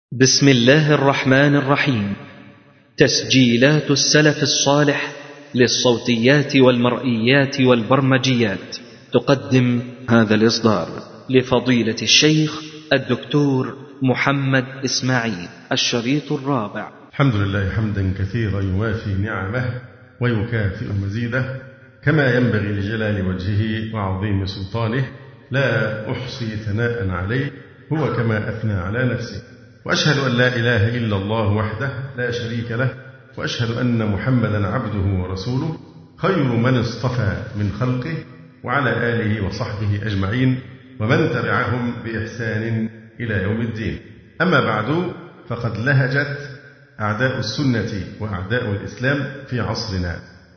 بسم الله الرحمن الرحيم. تسجيلات السلف الصالح للصوتيات والمرئيات والبرمجيات تقدم هذا الإصدار لفضيلة الشيخ الدكتور محمد إسماعيل. الشريط الرابع. الحمد لله حمدا كثيرا يوافي نعمه ويكافئ مزيده، كما ينبغي لجلال وجهه وعظيم سلطانه. لا أحصي ثناء عليه، هو كما أثنى على نفسه. وأشهد أن لا إله إلا الله وحده لا شريك له، وأشهد أن محمدا عبده ورسوله خير من اصطفى من خلقه، وعلى آله وصحبه أجمعين ومن تبعهم بإحسان إلى يوم الدين. أما بعد، فقد لهجت أعداء السنة وأعداء الإسلام في عصرنا،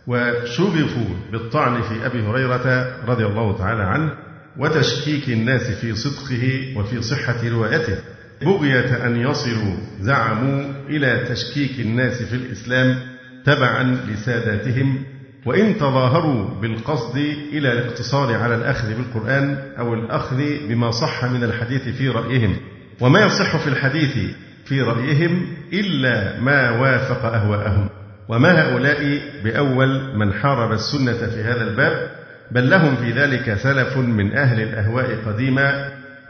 وشغفوا بالطعن في أبي هريرة رضي الله تعالى عنه وتشكيك الناس في صدقه وفي صحة روايته، بغية أن يصلوا زعموا إلى تشكيك الناس في الإسلام تبعا لساداتهم، وإن تظاهروا بالقصد إلى الاقتصار على الأخذ بالقرآن أو الأخذ بما صح من الحديث في رأيهم. وما يصح في الحديث في رأيهم إلا ما وافق أهواءهم. وما هؤلاء بأول من حارب السنة في هذا الباب، بل لهم في ذلك سلف من أهل الأهواء قديما،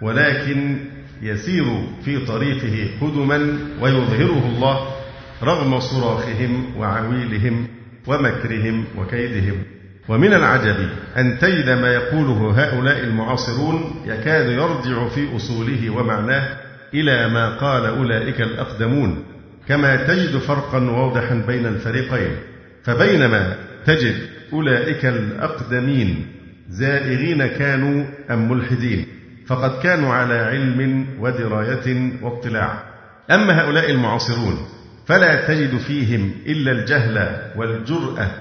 ولكن يسير في طريقه قدما ويظهره الله رغم صراخهم وعويلهم ومكرهم وكيدهم. ومن العجب أن تجد ما يقوله هؤلاء المعاصرون يكاد يرجع في أصوله ومعناه إلى ما قال أولئك الأقدمون، كما تجد فرقا واضحا بين الفريقين. فبينما تجد أولئك الأقدمين زائغين كانوا أم ملحدين، فقد كانوا على علم ودراية واطلاع. أما هؤلاء المعاصرون فلا تجد فيهم إلا الجهل والجرأة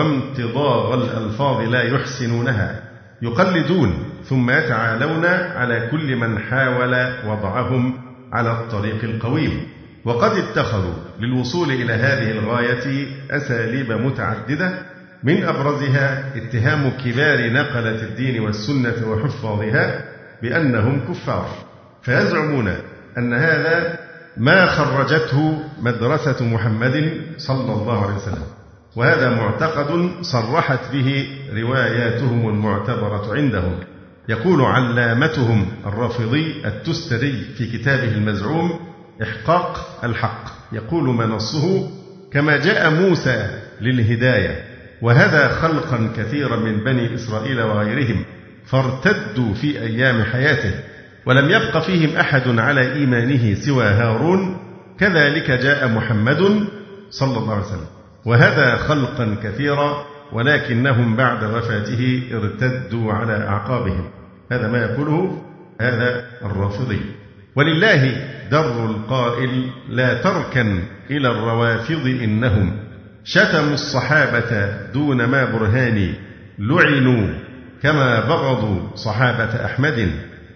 وامتضاغ الألفاظ لا يحسنونها، يقلدون ثم يتعالون على كل من حاول وضعهم على الطريق القويم. وقد اتخذوا للوصول إلى هذه الغاية أساليب متعددة، من أبرزها اتهام كبار نقلة الدين والسنة وحفاظها بأنهم كفار، فيزعمون أن هذا ما خرجته مدرسة محمد صلى الله عليه وسلم، وهذا معتقد صرحت به رواياتهم المعتبرة عندهم. يقول علامتهم الرافضي التستري في كتابه المزعوم إحقاق الحق، يقول منصه: كما جاء موسى للهداية وهدى خلقا كثيرا من بني إسرائيل وغيرهم فارتدوا في أيام حياته ولم يبق فيهم أحد على إيمانه سوى هارون، كذلك جاء محمد صلى الله عليه وسلم وهدى خلقا كثيرا ولكنهم بعد وفاته ارتدوا على أعقابهم. هذا ما يقوله هذا الرافضي. ولله در القائل: لا تركن إلى الروافض إنهم شتموا الصحابة دون ما برهان، لعنوا كما بغضوا صحابة أحمد،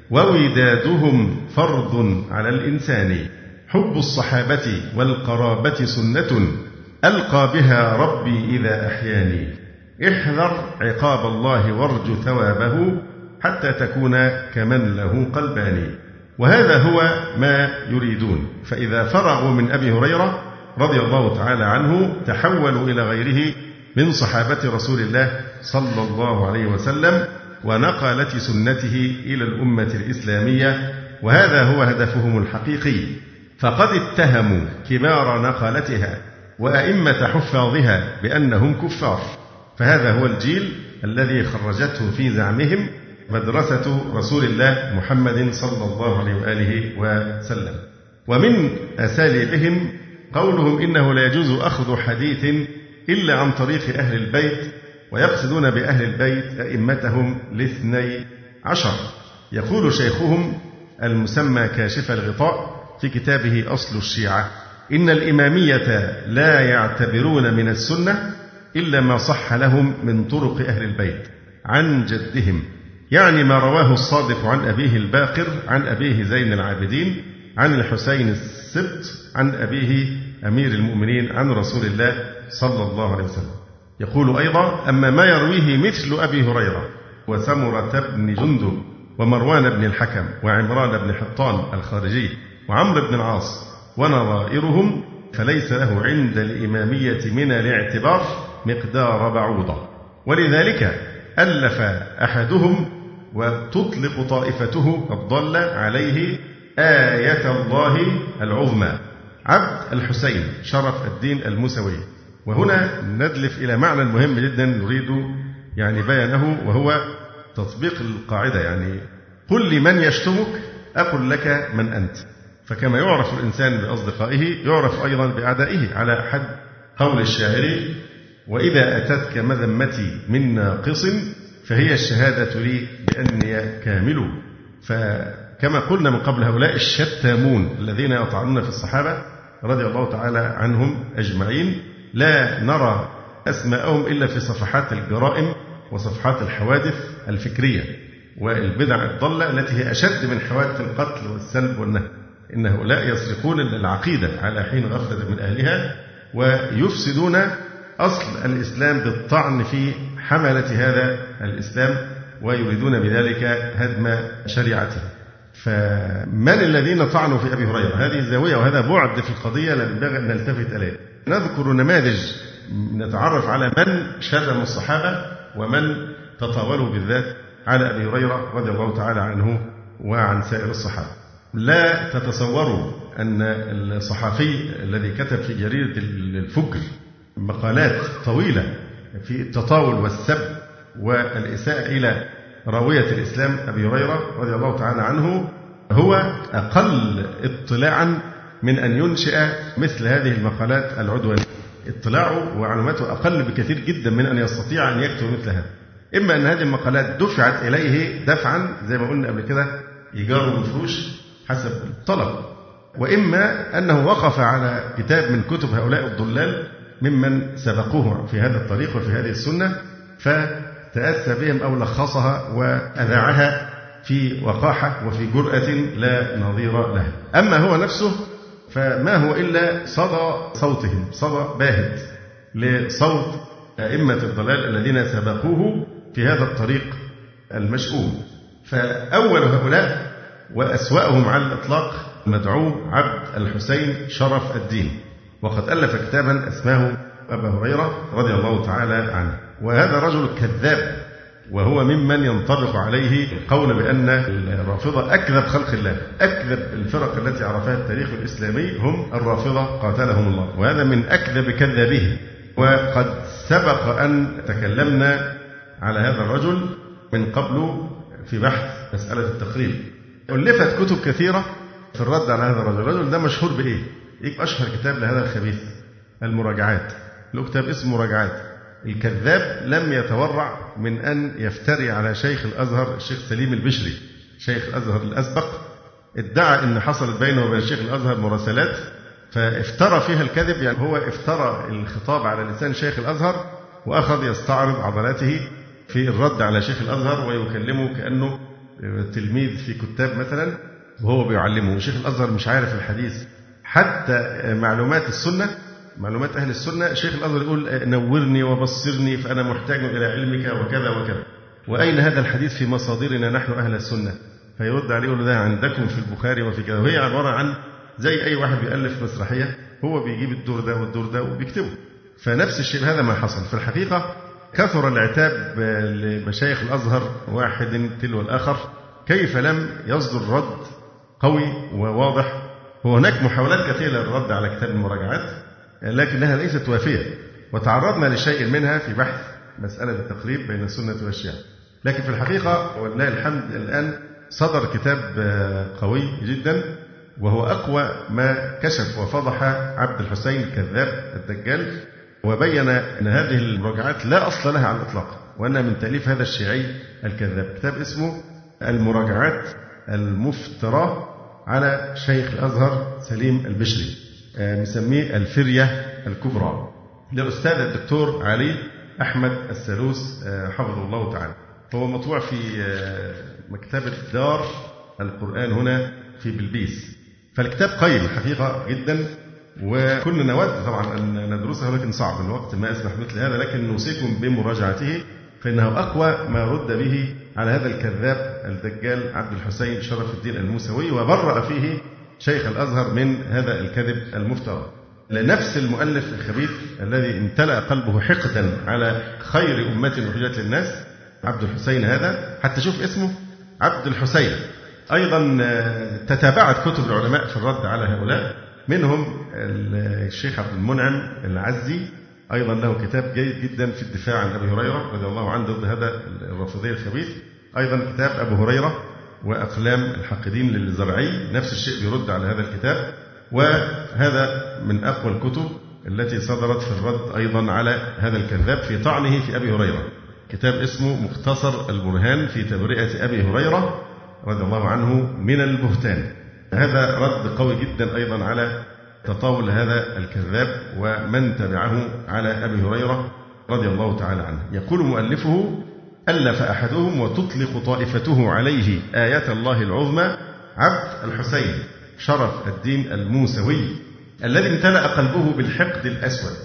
وودادهم فرض على الإنسان، حب الصحابة والقرابة سنة ألقى بها ربي إذا أحياني، احذر عقاب الله وارجو ثوابه حتى تكون كمن له قلبان. وهذا هو ما يريدون. فإذا فرغوا من أبي هريرة رضي الله تعالى عنه تحولوا إلى غيره من صحابة رسول الله صلى الله عليه وسلم ونقلة سنته إلى الأمة الإسلامية، وهذا هو هدفهم الحقيقي. فقد اتهموا كبار نقلتها وأئمة حفاظها بأنهم كفار، فهذا هو الجيل الذي خرجته في زعمهم مدرسة رسول الله محمد صلى الله عليه وآله وسلم. ومن أساليبهم قولهم إنه لا يجوز أخذ حديث إلا عن طريق أهل البيت، ويقصدون بأهل البيت أئمتهم الاثني عشر. يقول شيخهم المسمى كاشف الغطاء في كتابه أصل الشيعة: إن الإمامية لا يعتبرون من السنة إلا ما صح لهم من طرق أهل البيت عن جدهم، يعني ما رواه الصادق عن أبيه الباقر عن أبيه زين العابدين عن الحسين السبت عن أبيه أمير المؤمنين عن رسول الله صلى الله عليه وسلم. يقول أيضا: أما ما يرويه مثل أبي هريرة وسمرة بن جندب ومروان بن الحكم وعمران بن حطان الخارجي وعمرو بن العاص ونظائرهم، فليس له عند الإمامية من الاعتبار مقدار بعوضة. ولذلك ألف أحدهم وتطلق طائفته الضالة عليه آية الله العظمى عبد الحسين شرف الدين الموسوي. وهنا ندلف إلى معنى مهم جدا نريد بيانه، وهو تطبيق القاعدة، قل لمن يشتمك أقل لك من أنت. فكما يعرف الإنسان بأصدقائه يعرف أيضا بأعدائه، على حد قول الشاعر: وإذا أتتك مذمتي من ناقص فهي الشهادة لي بأني كامل. فكما قلنا من قبل، هؤلاء الشتامون الذين يطعنون في الصحابة رضي الله تعالى عنهم أجمعين لا نرى أسماءهم إلا في صفحات الجرائم وصفحات الحوادث الفكرية والبدع الضالة التي هي أشد من حوادث القتل والسلب والنهب. إن هؤلاء يسرقون العقيدة على حين غفلة من أهلها، ويفسدون أصل الإسلام بالطعن في حملة هذا الإسلام، ويريدون بذلك هدم شريعته. فمن الذين طعنوا في أبي هريرة؟ هذه الزاوية وهذا بعد في القضية لا ينبغي أن نلتفت إليه. نذكر نماذج نتعرف على من شتموا الصحابة ومن تطاولوا بالذات على أبي هريرة رضي الله تعالى عنه وعن سائر الصحابة. لا تتصوروا أن الصحفي الذي كتب في جريدة الفجر مقالات طويلة في التطاول والسب والإساءة إلى راوية الإسلام أبي هريرة رضي الله تعالى عنه هو أقل اطلاعا من أن ينشئ مثل هذه المقالات العدوانية. اطلاعه ومعلوماته أقل بكثير جدا من أن يستطيع أن يكتب مثل هذا. إما أن هذه المقالات دفعت إليه دفعا زي ما قلنا قبل كده إيجار وفروش حسب الطلب، وإما أنه وقف على كتاب من كتب هؤلاء الضلال ممن سبقوه في هذا الطريق وفي هذه السنة فتأسى بهم أو لخصها وأذاعها في وقاحة وفي جرأة لا نظير لها. أما هو نفسه فما هو إلا صدى صوتهم، صدى باهت لصوت أئمة الضلال الذين سبقوه في هذا الطريق المشؤوم. فأول هؤلاء وأسوأهم على الإطلاق مدعو عبد الحسين شرف الدين، وقد ألف كتابا اسمه أبا هريرة رضي الله تعالى عنه. وهذا رجل كذاب، وهو ممن ينطبق عليه القول بأن الرافضة أكذب خلق الله. أكذب الفرق التي عرفها التاريخ الإسلامي هم الرافضة قاتلهم الله، وهذا من أكذب كذابه. وقد سبق أن تكلمنا على هذا الرجل من قبل في بحث مسألة التقريب. ألفت كتب كثيرة في الرد على هذا الرجل. الرجل ده مشهور بإيه؟ أشهر كتاب لهذا الخبيث المراجعات، له كتاب اسمه مراجعات. الكذاب لم يتورع من أن يفتري على شيخ الأزهر الشيخ سليم البشري شيخ الأزهر الأسبق. ادعى أن حصلت بينه وبين شيخ الأزهر مراسلات، فافترى فيها الكذب. هو افترى الخطاب على لسان شيخ الأزهر وأخذ يستعرض عضلاته في الرد على شيخ الأزهر ويكلمه كأنه تلميذ في كتاب مثلا وهو بيعلمه. شيخ الأزهر مش عارف الحديث حتى معلومات السنة، معلومات أهل السنة. شيخ الأزهر يقول نورني وبصرني فأنا محتاج إلى علمك وكذا وكذا، وأين هذا الحديث في مصادرنا نحن أهل السنة؟ فيرد عليه يقول ده عندكم في البخاري وفي كذا. وهي عبارة عن زي أي واحد بيألف مسرحية، هو بيجيب الدور ده والدور ده وبيكتبه. فنفس الشيء هذا ما حصل. في الحقيقة كثر العتاب لمشايخ الأزهر واحد تلو الآخر، كيف لم يصدر رد قوي وواضح. وهناك محاولات كثيرة للرد على كتاب المراجعات لكنها ليست وافية، وتعرضنا لشيء منها في بحث مسألة التقريب بين السنة والشيعة. لكن في الحقيقة ولله الحمد الآن صدر كتاب قوي جدا، وهو أقوى ما كشف وفضح عبد الحسين الكذاب الدجال، وبين أن هذه المراجعات لا أصل لها على الإطلاق، وأنها من تأليف هذا الشيعي الكذاب. كتاب اسمه المراجعات المفترى على شيخ الأزهر سليم البشري، مسميه الفرية الكبرى للأستاذ الدكتور علي أحمد السلوس حفظه الله تعالى. هو مطبوع في مكتبة دار القرآن هنا في بلبيس. فالكتاب قيم حقيقة جدا، وكنا نود طبعا أن ندرسه لكن صعب الوقت ما يسمح مثل هذا، لكن نوصيكم بمراجعته فإنه أقوى ما رد به على هذا الكذاب الدجال عبد الحسين شرف الدين الموسوي، وبرأ فيه شيخ الأزهر من هذا الكذب المفترى. لنفس المؤلف الخبيث الذي امتلأ قلبه حقدا على خير أمة أخرجت للناس، عبد الحسين هذا، حتى شوف اسمه عبد الحسين. أيضا تتابعت كتب العلماء في الرد على هؤلاء، منهم الشيخ عبد المنعم العزي، أيضا له كتاب جيد جدا في الدفاع عن أبي هريرة رضي الله عنه ضد هذا الرافضي الخبيث. أيضا كتاب أبو هريرة وأقلام الحاقدين للزرعي، نفس الشيء بيرد على هذا الكتاب، وهذا من أقوى الكتب التي صدرت في الرد أيضا على هذا الكذاب في طعنه في أبي هريرة. كتاب اسمه مختصر البرهان في تبرئة أبي هريرة رضي الله عنه من البهتان. هذا رد قوي جدا أيضا على تطاول هذا الكذاب ومن تبعه على أبي هريرة رضي الله تعالى عنه. يقول مؤلفه: ألف أحدهم وتطلق طائفته عليه آيات الله العظمى عبد الحسين شرف الدين الموسوي الذي امتلأ قلبه بالحقد الأسود،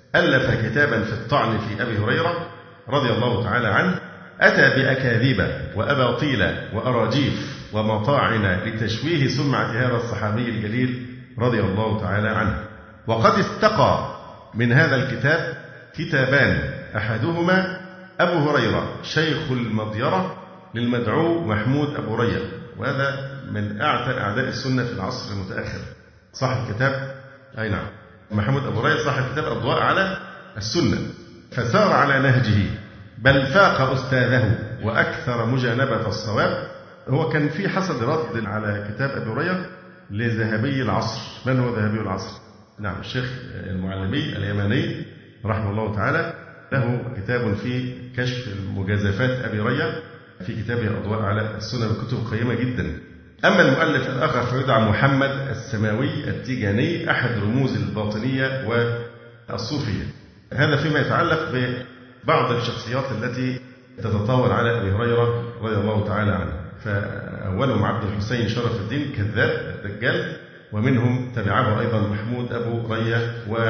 ألف كتابا في الطعن في أبي هريرة رضي الله تعالى عنه، أتى بأكاذيب وأباطيل وأراجيف ومطاعن لتشويه سمعة هذا الصحابي الجليل رضي الله تعالى عنه. وقد استقى من هذا الكتاب كتابان، أحدهما أبو هريرة شيخ المضيرة للمدعو محمود أبو ريا، وهذا من أعتى أعداء السنة في العصر المتأخر، صاحب الكتاب أي نعم محمود أبو ريا صاحب كتاب أضواء على السنة، فسار على نهجه بل فاق أستاذه وأكثر مجانبة الصواب. هو كان في حصل رد على كتاب أبي هريرة لذهبي العصر. من هو ذهبي العصر؟ نعم الشيخ المعلمي اليماني رحمه الله تعالى، له كتاب في كشف مجازفات أبي هريرة في كتابه أضواء على السنة، من كتب قيمة جدا. أما المؤلف الآخر فيدعى محمد السماوي التيجاني، أحد رموز الباطنية والصوفية. هذا فيما يتعلق ببعض الشخصيات التي تتطاول على أبي هريرة رضي الله تعالى عنه. فأولهم عبد الحسين شرف الدين كذاب الدجال، ومنهم تبعه أيضا محمود أبو ريا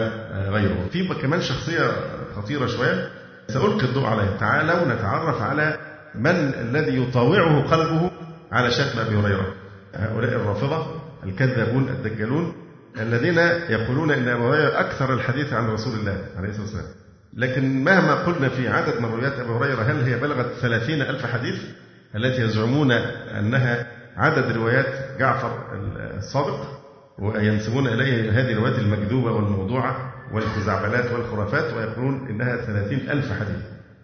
وغيره. في كمان شخصية خطيرة شوية سألقي الضوء عليها. تعالوا نتعرف على من الذي يطاوعه قلبه على شتم أبي هريرة. هؤلاء الرافضة الكذابون الدجالون الذين يقولون إن أبي هريرة أكثر الحديث عن رسول الله عليه الصلاة والسلام، لكن مهما قلنا في عدد مرويات أبي هريرة، هل هي بلغت 30,000 حديث التي يزعمون أنها عدد روايات جعفر الصادق، وينسبون إليه هذه الروايات المكذوبة والموضوعة والخزعبلات والخرافات، ويقولون إنها 30,000 حديث.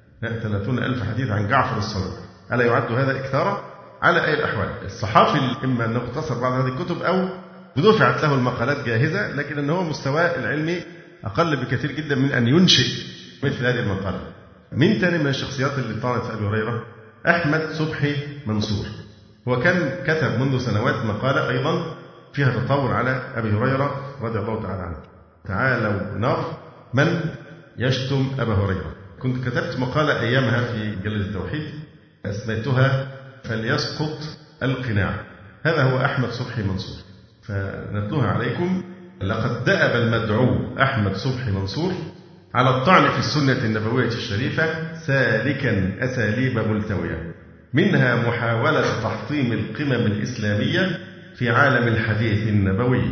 30,000 حديث عن جعفر الصادق، ألا يعد هذا إكثارا؟ على أي الأحوال الصحافي إما أنه اختصر بعض هذه الكتب أو دفعت له المقالات جاهزة، لكن أنه مستواه العلمي أقل بكثير جدا من أن ينشئ مثل هذه المقالة. من تاني من الشخصيات اللي طعنت في أبي هريرة؟ أحمد صبحي منصور. هو كان كتب منذ سنوات مقالة أيضا فيها تطاول على أبي هريرة رضي الله تعالى عنه. تعالوا نرى من يشتم أبا هريرة. كنت كتبت مقالة أيامها في مجلة التوحيد أسميتها فليسقط القناع. هذا هو أحمد صبحي منصور، فنتلوها عليكم. لقد دأب المدعو أحمد صبحي منصور على الطعن في السنة النبوية الشريفة سالكا أساليب ملتوية، منها محاولة تحطيم القمم الإسلامية في عالم الحديث النبوي،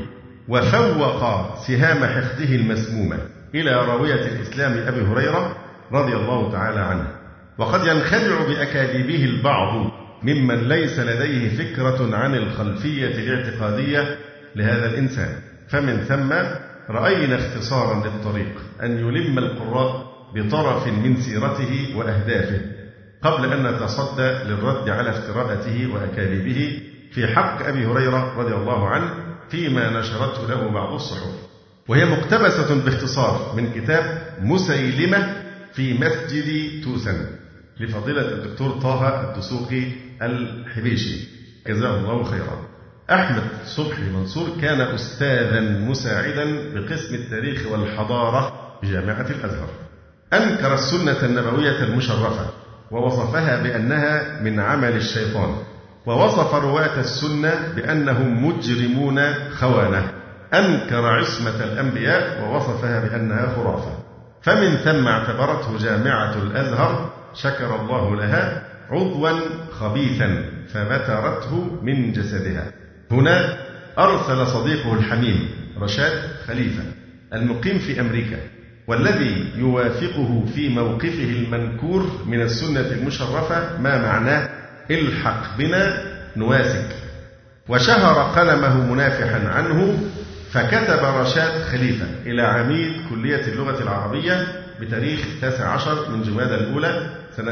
وفوق سهام حقده المسمومة إلى راوية الإسلام أبي هريرة رضي الله تعالى عنه. وقد ينخدع بأكاذيبه البعض ممن ليس لديه فكرة عن الخلفية الاعتقادية لهذا الإنسان، فمن ثم رأينا اختصارا للطريق أن يلم القراء بطرف من سيرته وأهدافه قبل أن نتصدى للرد على افتراءاته وأكاذيبه في حق أبي هريرة رضي الله عنه فيما نشرته له بعض الصحف، وهي مقتبسة باختصار من كتاب مسيلمة في مسجد توسن لفضيلة الدكتور طه الدسوقي الحبيشي جزاه الله خيرا. أحمد صبحي منصور كان أستاذا مساعدا بقسم التاريخ والحضارة بجامعة الأزهر. أنكر السنة النبوية المشرفة ووصفها بأنها من عمل الشيطان، ووصف رواة السنة بأنهم مجرمون خوانة. أنكر عصمة الأنبياء ووصفها بأنها خرافة. فمن ثم اعتبرته جامعة الأزهر شكر الله لها عضوا خبيثا فبترته من جسدها. هنا أرسل صديقه الحميم رشاد خليفة المقيم في أمريكا، والذي يوافقه في موقفه المنكور من السنة المشرفة ما معناه الحق بنا نواسك، وشهر قلمه منافحا عنه، فكتب رشاد خليفة إلى عميد كلية اللغة العربية بتاريخ 19 من جمادى الأولى سنة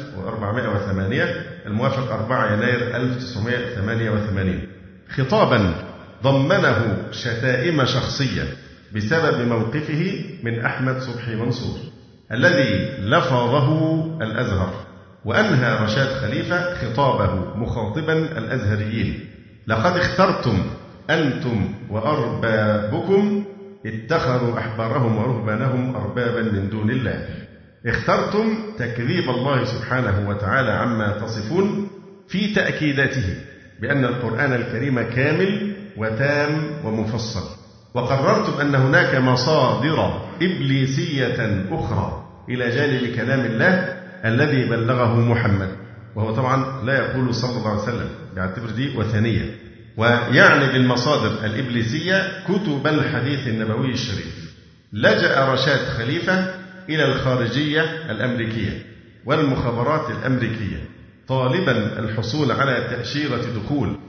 1408 الموافق 4 يناير 1988 خطابا ضمنه شتائم شخصية بسبب موقفه من أحمد صبحي منصور الذي لفظه الأزهر. وأنهى رشاد خليفة خطابه مخاطبا الأزهريين: لقد اخترتم أنتم وأربابكم اتخذوا أحبارهم ورهبانهم أربابا من دون الله. اخترتم تكذيب الله سبحانه وتعالى عما تصفون في تأكيداته بأن القرآن الكريم كامل وتام ومفصل، وقررتم أن هناك مصادر إبليسية أخرى إلى جانب كلام الله الذي بلغه محمد، وهو طبعا لا يقول صلى الله عليه وسلم، يعتبر دي وثنية، ويعني بالمصادر الإبليسية كتب الحديث النبوي الشريف. لجأ رشاد خليفة إلى الخارجية الأمريكية والمخابرات الأمريكية طالبا الحصول على تأشيرة دخول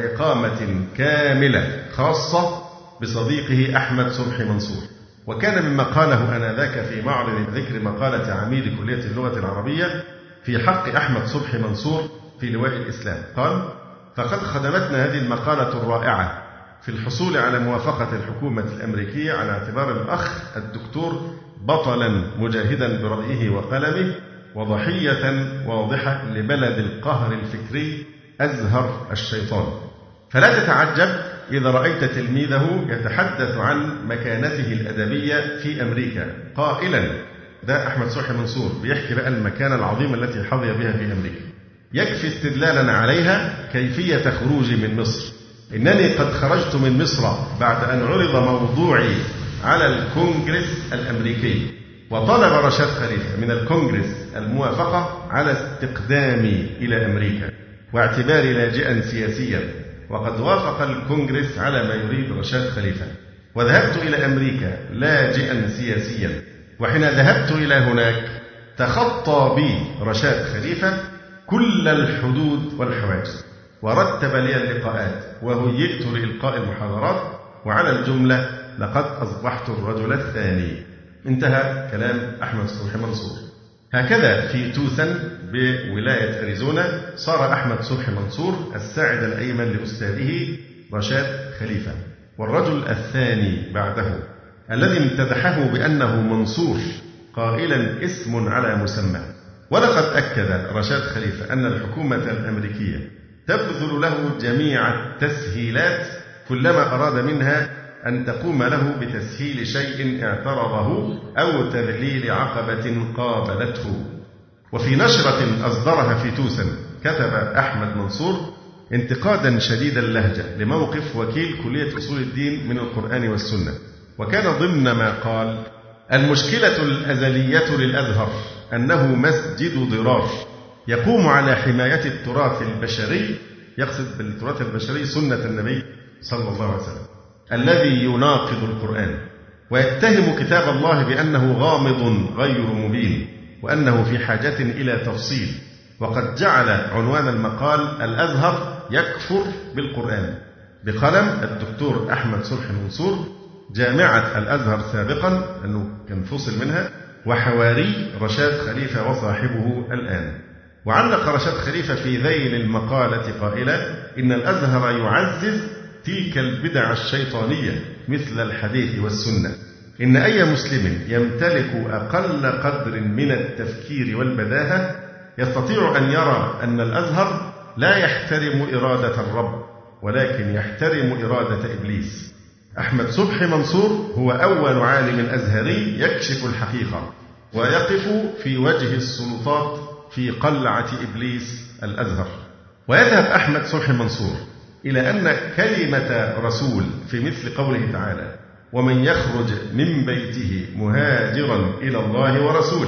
وإقامة كاملة خاصة بصديقه أحمد صبحي منصور. وكان مما قاله آنذاك في معرض ذكر مقالة عميد كلية اللغة العربية في حق أحمد صبحي منصور في لواء الإسلام، قال: فقد خدمتنا هذه المقالة الرائعة في الحصول على موافقة الحكومة الأمريكية على اعتبار الأخ الدكتور بطلا مجاهدا برأيه وقلمه وضحية واضحة لبلد القهر الفكري أزهر الشيطان. فلا تتعجب إذا رأيت تلميذه يتحدث عن مكانته الأدبية في أمريكا قائلا، ده أحمد صبحي منصور بيحكي بقى المكانة العظيمة التي حظي بها في أمريكا: يكفي استدلالا عليها كيفية خروجي من مصر. إنني قد خرجت من مصر بعد أن عرض موضوعي على الكونغرس الأمريكي، وطلب رشاد خليفة من الكونغرس الموافقة على استقدامي إلى أمريكا واعتباري لاجئا سياسيا، وقد وافق الكونغرس على ما يريد رشاد خليفة، وذهبت إلى أمريكا لاجئا سياسيا. وحين ذهبت إلى هناك تخطى بي رشاد خليفة كل الحدود والحواجز، ورتب لي اللقاءات، وهيئت لإلقاء المحاضرات، وعلى الجملة لقد أصبحت الرجل الثاني. انتهى كلام أحمد صبحي منصور. هكذا في توسن بولاية أريزونا صار أحمد صبحي منصور الساعد الأيمن لأستاذه رشاد خليفة، والرجل الثاني بعده الذي امتدحه بأنه منصور قائلا اسم على مسمى. ولقد أكد رشاد خليفة أن الحكومة الأمريكية تبذل له جميع التسهيلات كلما أراد منها أن تقوم له بتسهيل شيء اعترضه أو تذليل عقبة قابلته. وفي نشرة أصدرها في توسن كتب أحمد منصور انتقادا شديد اللهجة لموقف وكيل كلية أصول الدين من القرآن والسنة، وكان ضمن ما قال: المشكلة الأزلية للأزهر أنه مسجد ضرار يقوم على حماية التراث البشري، يقصد بالتراث البشري سنة النبي صلى الله عليه وسلم، الذي يناقض القرآن، ويتهم كتاب الله بأنه غامض غير مبين، وأنه في حاجة إلى تفصيل. وقد جعل عنوان المقال: الأزهر يكفر بالقرآن، بقلم الدكتور أحمد صبحي منصور، جامعة الأزهر سابقا أنه كان فصل منها، وحواري رشاد خليفة وصاحبه الآن. وعلق رشاد خليفة في ذيل المقالة قائلا: إن الأزهر يعزز تلك البدع الشيطانية مثل الحديث والسنة. إن أي مسلم يمتلك أقل قدر من التفكير والبداهة يستطيع أن يرى أن الأزهر لا يحترم إرادة الرب، ولكن يحترم إرادة إبليس. أحمد صبحي منصور هو أول عالم أزهري يكشف الحقيقة ويقف في وجه السلطات في قلعة إبليس الأزهر. ويذهب أحمد صبحي منصور إلى أن كلمة رسول في مثل قوله تعالى: ومن يخرج من بيته مهاجرا إلى الله ورسوله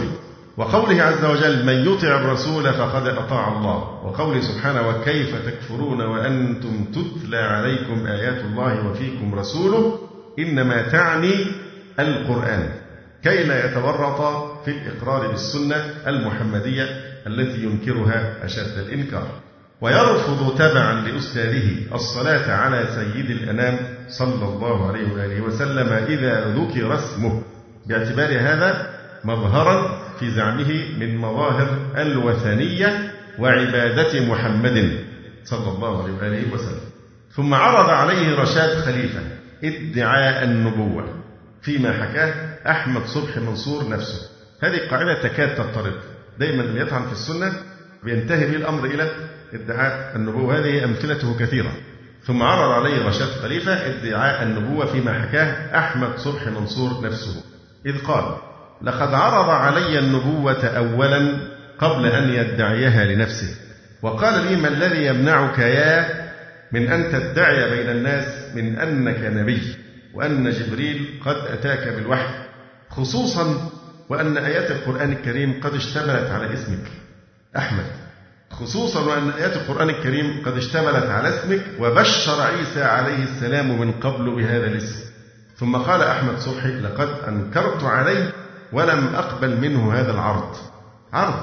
وقوله عز وجل من يطع الرسول فقد أطاع الله، وقوله سبحانه وكيف تكفرون وأنتم تتلى عليكم آيات الله وفيكم رسوله، إنما تعني القرآن، كي لا يتورط في الإقرار بالسنة المحمدية التي ينكرها أشد الإنكار، ويرفض تبعا لأستاذه الصلاة على سيد الأنام صلى الله عليه وآله وسلم إذا ذكر اسمه، باعتبار هذا مظهرا في زعمه من مظاهر الوثنية وعبادة محمد صلى الله عليه وآله وسلم. ثم عرض عليه رشاد خليفة ادعاء النبوة فيما حكاه أحمد صبحي منصور نفسه. هذه قاعدة تكاد تضطرد، دائما اللي يطعن في السنة بينتهي به الأمر إلى ادعاء النبوة، هذه أمثلته كثيرة. ثم عرض عليه رشاد خليفة ادعاء النبوة فيما حكاه أحمد صبحي منصور نفسه، إذ قال لقد عرض علي النبوة أولا قبل أن يدعيها لنفسه، وقال لي ما الذي يمنعك يا من أن تدعي بين الناس من أنك نبي، وأن جبريل قد أتاك بالوحي، خصوصا وأن آيات القرآن الكريم قد اشتملت على اسمك أحمد، خصوصا وأن آيات القرآن الكريم قد اشتملت على اسمك، وبشر عيسى عليه السلام من قبل بهذا الاسم. ثم قال أحمد صبحي لقد أنكرت عليه ولم أقبل منه هذا العرض. عرض.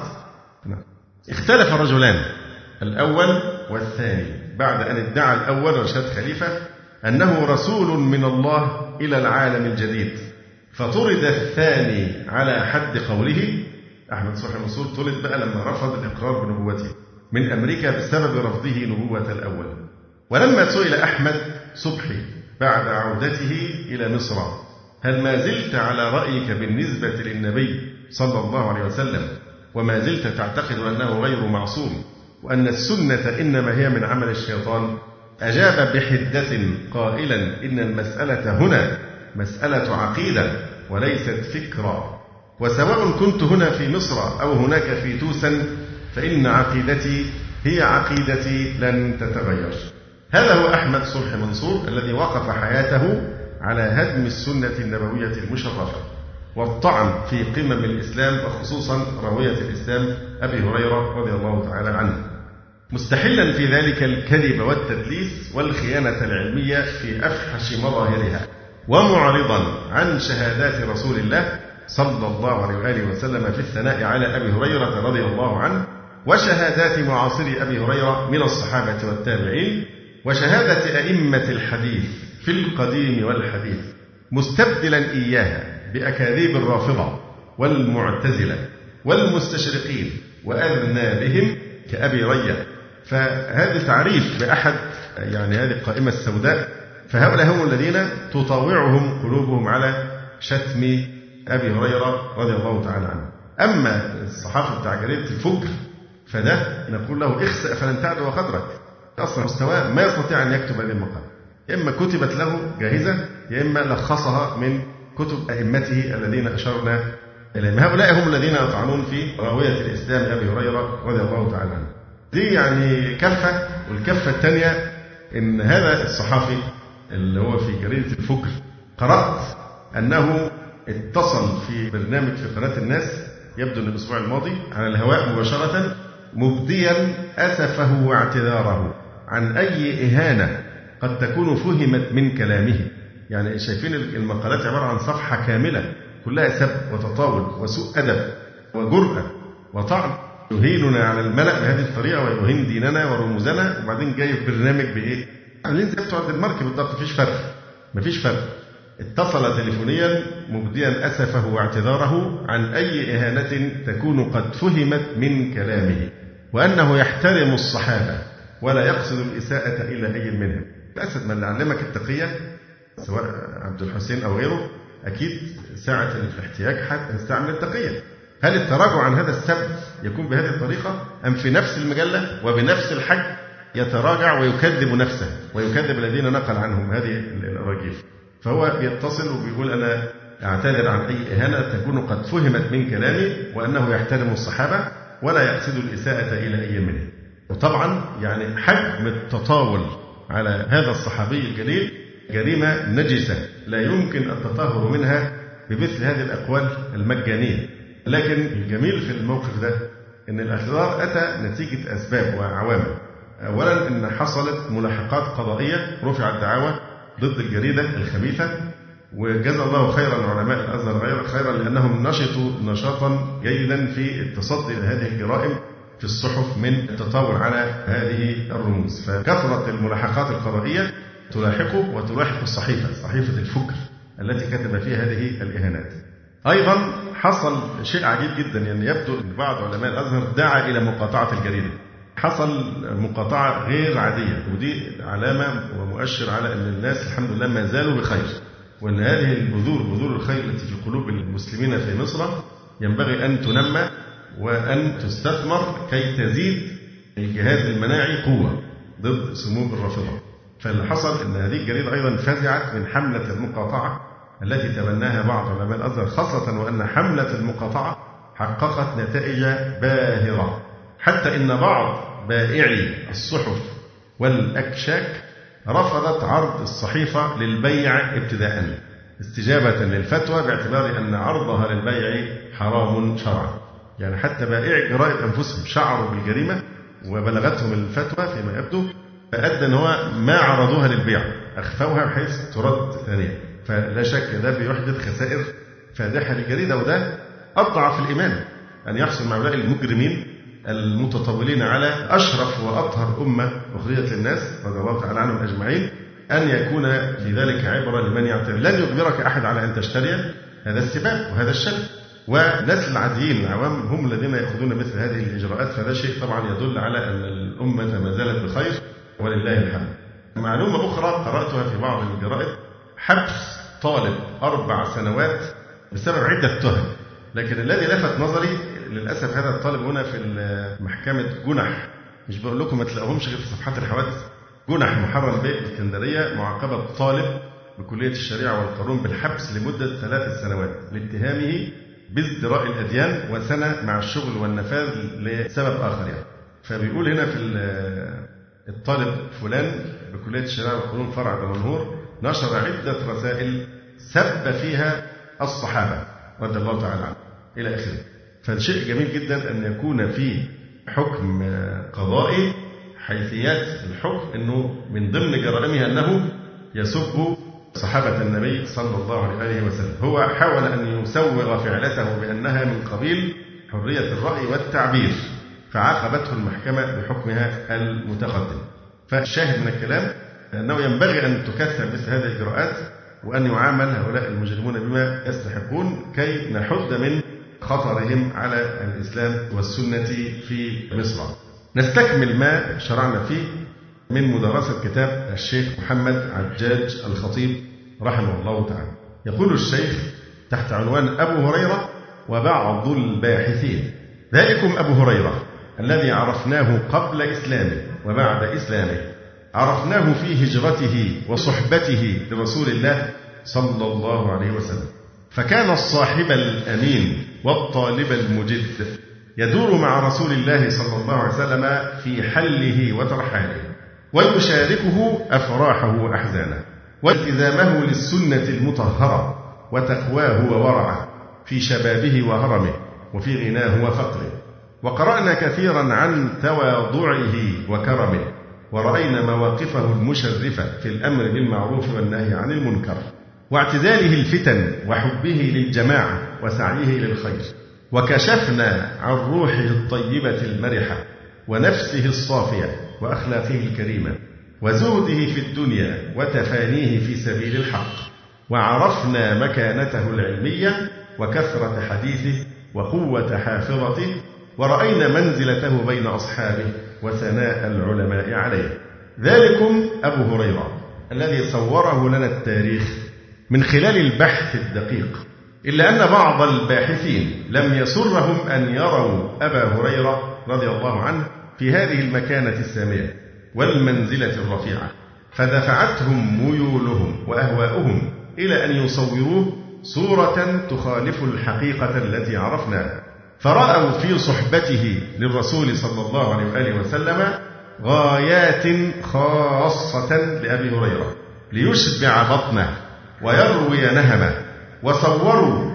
اختلف الرجلان الأول والثاني بعد أن ادعى الأول رشاد خليفة أنه رسول من الله إلى العالم الجديد، فطرد الثاني على حد قوله. أحمد صبحي منصور طرد بقى لما رفض الإقرار بنبوته من أمريكا بسبب رفضه نبوة الأول. ولما سئل أحمد صبحي بعد عودته إلى مصر هل ما زلت على رأيك بالنسبة للنبي صلى الله عليه وسلم، وما زلت تعتقد أنه غير معصوم وأن السنة إنما هي من عمل الشيطان، أجاب بحدة قائلا إن المسألة هنا مسألة عقيدة وليست فكرة، وسواء كنت هنا في مصر أو هناك في توسن فإن عقيدتي هي عقيدتي لن تتغير. هذا هو أحمد صبحي منصور الذي وقف حياته على هدم السنة النبوية المشرفة والطعن في قمم الإسلام، وخصوصا راوية الإسلام أبي هريرة رضي الله تعالى عنه، مستحلا في ذلك الكذب والتدليس والخيانة العلمية في أفحش مظاهرها، ومعرضا عن شهادات رسول الله صلى الله عليه وآله وسلم في الثناء على أبي هريرة رضي الله عنه، وشهادات معاصري أبي هريرة من الصحابة والتابعين، وشهادة أئمة الحديث في القديم والحديث، مستبدلا إياها بأكاذيب الرافضة والمعتزلة والمستشرقين وأذنابهم كأبي ريا. فهذا تعريف بأحد هذه القائمة السوداء، فهؤلاء هم الذين تطاوعهم قلوبهم على شتم أبي هريرة رضي الله تعالى عنه. أما الصحافة بتاع جريدة الفجر فده نقول له اخسأ فلن تعدو قدرك، أصلا مستواه ما يستطيع أن يكتب هذه المقالة، إما كتبت له جاهزة يا إما لخصها من كتب أئمته الذين أشرنا إليهم. هؤلاء هم الذين يطعنون في راوية الإسلام أبي هريرة رضي الله تعالى عنه. دي كفة، والكفة الثانية إن هذا الصحافي اللي هو في جريدة الفجر قرأت أنه اتصل في برنامج في قناة الناس يبدو أن الأسبوع الماضي على الهواء مباشرة مبديا أسفه واعتذاره عن أي إهانة قد تكون فهمت من كلامه. يعني شايفين المقالات عبارة عن صفحة كاملة كلها سب وتطاول وسوء أدب وجرأة وطعن، يهيننا على الملأ بهذه الطريقة ويهين ديننا ورموزنا، وبعدين جاي في برنامج بإيه؟ عاملين زي بتوع الدنمارك بالضبط، مفيش فرق. اتصل تليفونيا مبديا أسفه واعتذاره عن أي إهانة تكون قد فهمت من كلامه، وأنه يحترم الصحابة ولا يقصد الإساءة إلى أي منهم. للأسف من علمك التقية سواء عبد الحسين أو غيره أكيد ساعة الاحتياج حتى يستعمل التقية. هل التراجع عن هذا السب يكون بهذه الطريقة، أم في نفس المجلة وبنفس الحج يتراجع ويكذب نفسه ويكذب الذين نقل عنهم هذه الأراجيل؟ فهو بيتصل وبيقول أنا أعتذر عن أي إهانة تكون قد فهمت من كلامي، وأنه يحترم الصحابة ولا يقصد الإساءة إلى أي منهم. وطبعا حجم التطاول على هذا الصحابي الجليل جريمة نجسة لا يمكن التطهر منها بمثل هذه الأقوال المجانية لكن الجميل في الموقف ده أن الاعتذار أتى نتيجة أسباب وعوامل. أولا أن حصلت ملاحقات قضائية، رفعت دعاوى ضد الجريدة الخبيثة، وجزا الله خيرا علماء الأزهر خيرا لأنهم نشطوا نشاطا جيدا في التصدي لهذه الجرائم في الصحف من التطاول على هذه الرموز. فكثرت الملاحقات القضائية تلاحقه وتلاحق الصحيفة، صحيفة الفكر التي كتب فيها هذه الإهانات. أيضا حصل شيء عجيب جدا، يعني يبدو أن بعض علماء الأزهر دعا إلى مقاطعة الجريدة. حصل مقاطعة غير عادية، ودي علامة ومؤشر على أن الناس الحمد لله ما زالوا بخير، وأن هذه بذور الخير التي في قلوب المسلمين في مصر ينبغي أن تنمى وأن تستثمر كي تزيد الجهاز المناعي قوة ضد سموم الرافضة. فاللي حصل أن هذه الجريدة أيضا فزعت من حملة المقاطعة التي تبناها بعض علماء الأزهر، خاصة وأن حملة المقاطعة حققت نتائج باهرة، حتى إن بعض بائعي الصحف والأكشاك رفضت عرض الصحيفة للبيع ابتداء استجابة للفتوى، باعتبار أن عرضها للبيع حرام شرعا. يعني حتى بائعي الجرائد أنفسهم شعروا بالجريمة وبلغتهم الفتوى فيما يبدو، فأدى أن هو ما عرضوها للبيع، أخفوها بحيث ترد ثانية. فلا شك ده بيحدث خسائر فادحة للجريدة، وده أضعف الإيمان أن يحصل مع هؤلاء المجرمين المتطاولين على أشرف وأطهر أمة أخرجت للناس رضي الله تعالى عنهم أجمعين، أن يكون في ذلك عبرة لمن يعتبر. لن يجبرك أحد على أن تشتري هذا السباق وهذا الشر، والناس العاديين العوام هم الذين يأخذون مثل هذه الإجراءات. فهذا شيء طبعا يدل على أن الأمة ما زالت بخير ولله الحمد. معلومة أخرى قرأتها في بعض الجرائد، حبس طالب 4 سنوات بسبب عدة تهم، لكن الذي لفت نظري للأسف هذا الطالب هنا في محكمة جنح، مش بقول لكم ما تلاقوهمش غير في صفحات الحوادث، جنح محرم بيه اسكندرية، معاقبة طالب بكلية الشريعة والقانون بالحبس لمدة 3 سنوات لاتهامه بازدراء الأديان، وسنة مع الشغل والنفاذ لسبب آخر يعني. فبيقول هنا في الطالب فلان بكلية الشريعة والقانون فرع دمنهور نشر عدة رسائل سب فيها الصحابة رضي الله تعالى عنهم إلى آخره. فشيء جميل جدا أن يكون في حكم قضائي حيثيات الحكم أنه من ضمن جرائمه أنه يسب صحابة النبي صلى الله عليه وسلم. هو حاول أن يسوغ فعلته بأنها من قبيل حرية الرأي والتعبير، فعاقبته المحكمة بحكمها المتقدم. فالشاهد من الكلام أنه ينبغي أن تكثر مثل هذه الإجراءات، وأن يعامل هؤلاء المجرمون بما يستحقون كي نحد من خطرهم على الإسلام والسنة في مصر. نستكمل ما شرعنا فيه من مدرسة كتاب الشيخ محمد عجاج الخطيب رحمه الله تعالى. يقول الشيخ تحت عنوان أبو هريرة وبعض الباحثين: ذلكم أبو هريرة الذي عرفناه قبل إسلامه وبعد إسلامه، عرفناه في هجرته وصحبته لرسول الله صلى الله عليه وسلم، فكان الصاحب الأمين والطالب المجد يدور مع رسول الله صلى الله عليه وسلم في حله وترحاله، ويشاركه أفراحه وأحزانه، والتزامه للسنة المطهرة، وتقواه وورعه في شبابه وهرمه، وفي غناه وفقره. وقرأنا كثيرا عن تواضعه وكرمه، ورأينا مواقفه المشرفة في الأمر بالمعروف والنهي عن المنكر، واعتزاله الفتن، وحبه للجماعة، وسعيه للخير. وكشفنا عن روحه الطيبة المرحة، ونفسه الصافية، وأخلاقه الكريمة، وزهده في الدنيا، وتفانيه في سبيل الحق. وعرفنا مكانته العلمية، وكثرة حديثه، وقوة حافظته، ورأينا منزلته بين أصحابه، وثناء العلماء عليه. ذلكم أبو هريرة الذي صوره لنا التاريخ من خلال البحث الدقيق، إلا أن بعض الباحثين لم يسرهم أن يروا أبا هريرة رضي الله عنه في هذه المكانة السامية والمنزلة الرفيعة، فدفعتهم ميولهم وأهواؤهم إلى أن يصوروه صورة تخالف الحقيقة التي عرفناها، فرأوا في صحبته للرسول صلى الله عليه وآله وسلم غايات خاصة لأبي هريرة ليشبع بطنه ويروي نهمه، وصوروا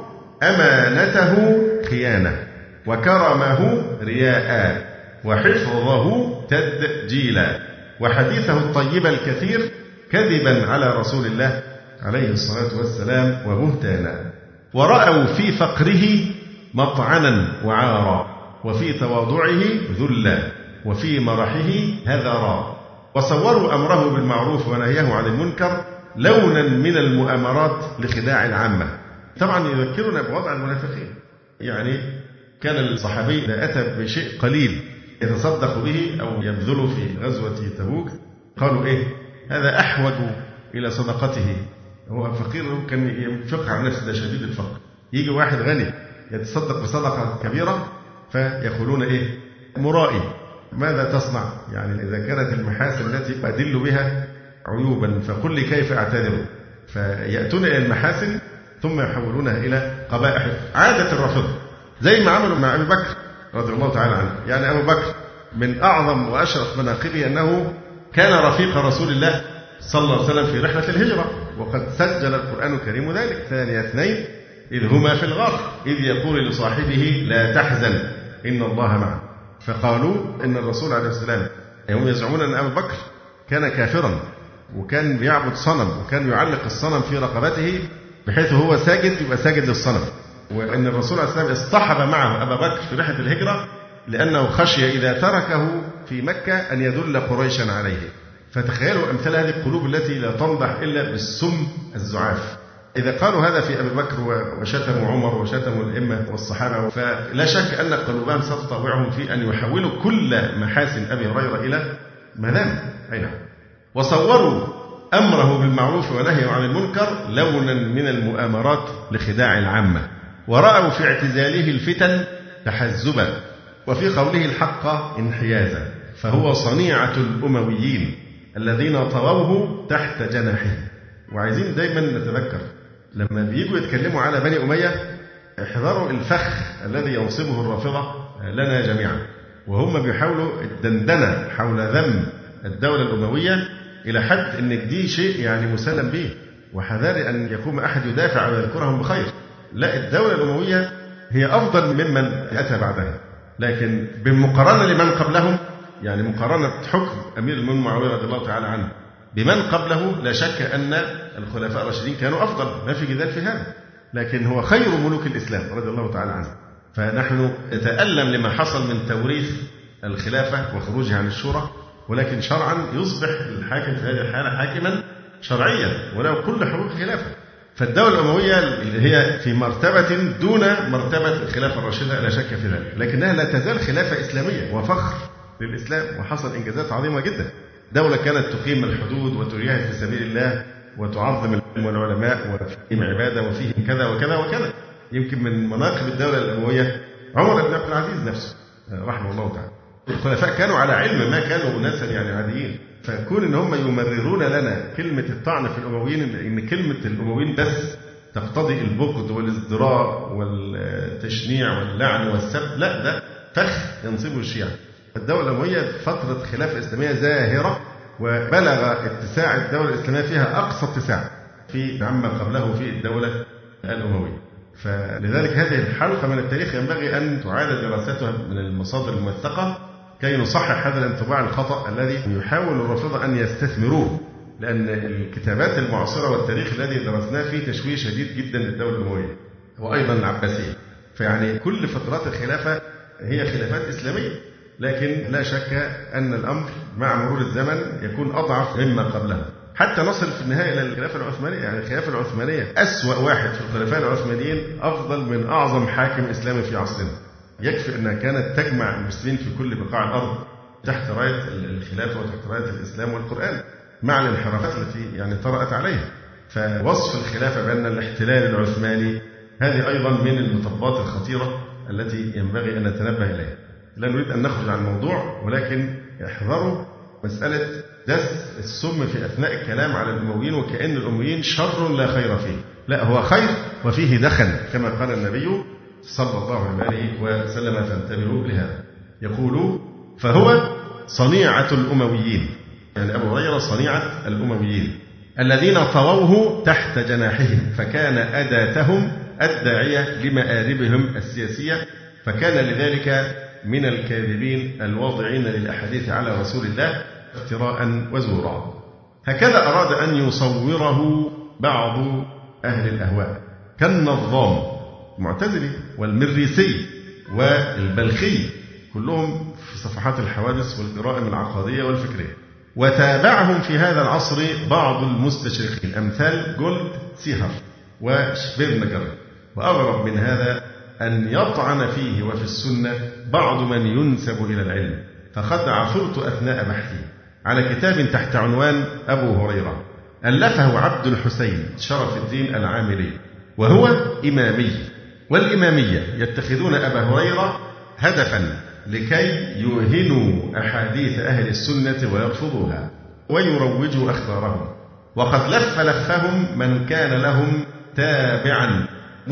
أمانته خيانة، وكرمه رياء، وحفظه تدجيلا، وحديثه الطيب الكثير كذبا على رسول الله عليه الصلاة والسلام وبهتانا. ورأوا في فقره مطعنا وعارا، وفي تواضعه ذلا، وفي مرحه هذرا، وصوروا أمره بالمعروف ونهيه عن المنكر لونا من المؤامرات لخداع العامة. طبعا يذكرنا بوضع المنافقين. يعني كان الصحابي إذا أتى بشيء قليل يتصدق به أو يبذله في غزوة تبوك قالوا إيه هذا أحوج إلى صدقته، هو فقير كان ينفق على نفسه، ده شديد الفقر. يجي واحد غني يتصدق بصدقة كبيرة فيقولون إيه مرائي، ماذا تصنع؟ يعني إذا كانت المحاسن التي أدل بها عيوبا فقل لي كيف أعتذر. فيأتون إلى المحاسن ثم يحولونها إلى قبائح، عادة الرافضة، زي ما عملوا مع أبي بكر رضي الله تعالى عنه. يعني أبو بكر من أعظم وأشرف مناقبه أنه كان رفيق رسول الله صلى الله عليه وسلم في رحلة الهجرة، وقد سجل القرآن الكريم ذلك. ثاني اثنين إذ هما في الغار إذ يقول لصاحبه لا تحزن إن الله معنا. فقالوا إن الرسول عليه السلام هم يزعمون أن أبو بكر كان كافرا وكان بيعبد صنم وكان يعلق الصنم في رقبته بحيث هو ساجد يبقى ساجد للصنم، وأن الرسول عليه السلام اصطحب معه أبا بكر في رحلة الهجرة لأنه خشي إذا تركه في مكة أن يدل قريشا عليه. فتخيلوا أمثال هذه القلوب التي لا تنضح إلا بالسم الزعاف. إذا قالوا هذا في أبي بكر وشتموا عمر وشتموا الأئمة والصحابة، فلا شك أن قلوبهم ستطاوعهم في أن يحولوا كل محاسن أبي هريرة إلى مذام. وصوروا أمره بالمعروف ونهيه عن المنكر لونا من المؤامرات لخداع العامة، ورأوا في اعتزاله الفتن تحزبا، وفي قوله الحق انحيازا، فهو صنيعة الأمويين الذين طووه تحت جناحه. وعايزين دايما نتذكر لما بييجوا يتكلموا على بني أمية احذروا الفخ الذي ينصبه الرافضة لنا جميعا، وهم بيحاولوا الدندنة حول ذم الدولة الأموية إلى حد أن دي شيء يعني مسلم به، وحذار أن يقوم أحد يدافع ويذكرهم بخير. لا، الدولة الأموية هي أفضل ممن أتى بعدها، لكن بالمقارنة لمن قبلهم، يعني مقارنة حكم أمير المؤمنين معاوية رضي الله تعالى عنه بمن قبله، لا شك أن الخلفاء الراشدين كانوا أفضل، ما في جدال في هذا، لكن هو خير ملوك الإسلام رضي الله تعالى عنه. فنحن نتألم لما حصل من توريث الخلافة وخروجها عن الشورى، ولكن شرعا يصبح الحاكم في هذه الحالة حاكما شرعيا وله كل حقوق الخلافة. فالدولة الأموية اللي هي في مرتبة دون مرتبة الخلافة الراشدة لا شك في ذلك، لكنها لا تزال خلافة إسلامية وفخر للإسلام، وحصل إنجازات عظيمة جدا. دولة كانت تقيم الحدود وتجاهد في سبيل الله وتعظم العلماء وفيهم عبادة وفيهم كذا وكذا وكذا. يمكن من مناقب الدولة الأموية عمر بن عبد العزيز نفسه رحمه الله تعالى. الخلفاء كانوا على علم، ما كانوا أناسا يعني عاديين، فكون إن هم يمررون لنا كلمة الطعن في الأمويين إن كلمة الأمويين بس تقتضي البغض والازدراء والتشنيع واللعن والسب، لا، ده فخ ينصبه الشيعة. الدولة الأموية فترة خلافة إسلامية زاهرة، وبلغ اتساع الدولة الإسلامية فيها أقصى اتساع في عما قبله في الدولة الأموية. فلذلك هذه الحلقة من التاريخ ينبغي أن تعاد دراستها من المصادر الموثقة كي نصحح هذا الانطباع الخطأ الذي يحاول الرافضة أن يستثمروه، لأن الكتابات المعاصرة والتاريخ الذي درسناه فيه تشويه شديد جدا للدولة الأموية وأيضا العباسية. فيعني كل فترات الخلافة هي خلافات إسلامية، لكن لا شك أن الأمر مع مرور الزمن يكون أضعف مما قبلها، حتى نصل في النهاية إلى الخلافة العثمانية. يعني الخلافة العثمانية أسوأ واحد في الخلفاء العثمانيين أفضل من أعظم حاكم إسلامي في عصرنا. يكفي أنها كانت تجمع المسلمين في كل بقاع الأرض تحت راية الخلافة وتحت راية الإسلام والقرآن، مع الانحرافات التي يعني طرأت عليها. فوصف الخلافة بأن الاحتلال العثماني هذه أيضا من المطبات الخطيرة التي ينبغي أن نتنبه إليها. لا نريد أن نخرج عن الموضوع، ولكن احذروا مسألة دس السم في أثناء الكلام على الأمويين وكأن الأمويين شر لا خير فيه. لا، هو خير وفيه دخن كما قال النبي صلى الله عليه وسلم، فانتبهوا لهذا. يقول فهو صنيعة الأمويين، يعني أبو هريرة صنيعة الأمويين، الذين طووه تحت جناحهم، فكان أداتهم الداعية لمآربهم السياسية، فكان لذلك من الكاذبين الواضعين للأحاديث على رسول الله افتراء وزورا. هكذا أراد أن يصوره بعض أهل الأهواء كالنظام المعتزلي والمريسي والبلخي، كلهم في صفحات الحوادث والجرائم العقادية والفكرية. وتابعهم في هذا العصر بعض المستشرقين أمثال جولد سيهر وشبيرنجر. وأغرب من هذا أن يطعن فيه وفي السنة بعض من ينسب إلى العلم. فقد عثرت أثناء بحثي على كتاب تحت عنوان أبو هريرة ألفه عبد الحسين شرف الدين العامري، وهو إمامي، والإمامية يتخذون أبا هريرة هدفا لكي يوهنوا أحاديث أهل السنة ويرفضوها ويروجوا أخبارهم. وقد لفهم من كان لهم تابعا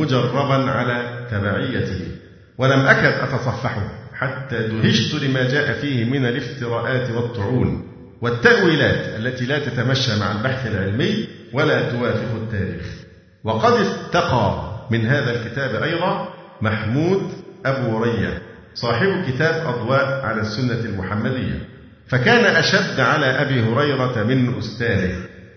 مجربا على تبعيته، ولم أكد أتصفحه حتى دهشت لما جاء فيه من الافتراءات والطعون والتأويلات التي لا تتمشى مع البحث العلمي ولا توافق التاريخ. وقد استقى من هذا الكتاب أيضا محمود أبو رية صاحب كتاب أضواء على السنة المحمدية، فكان أشد على أبي هريرة من أستاذه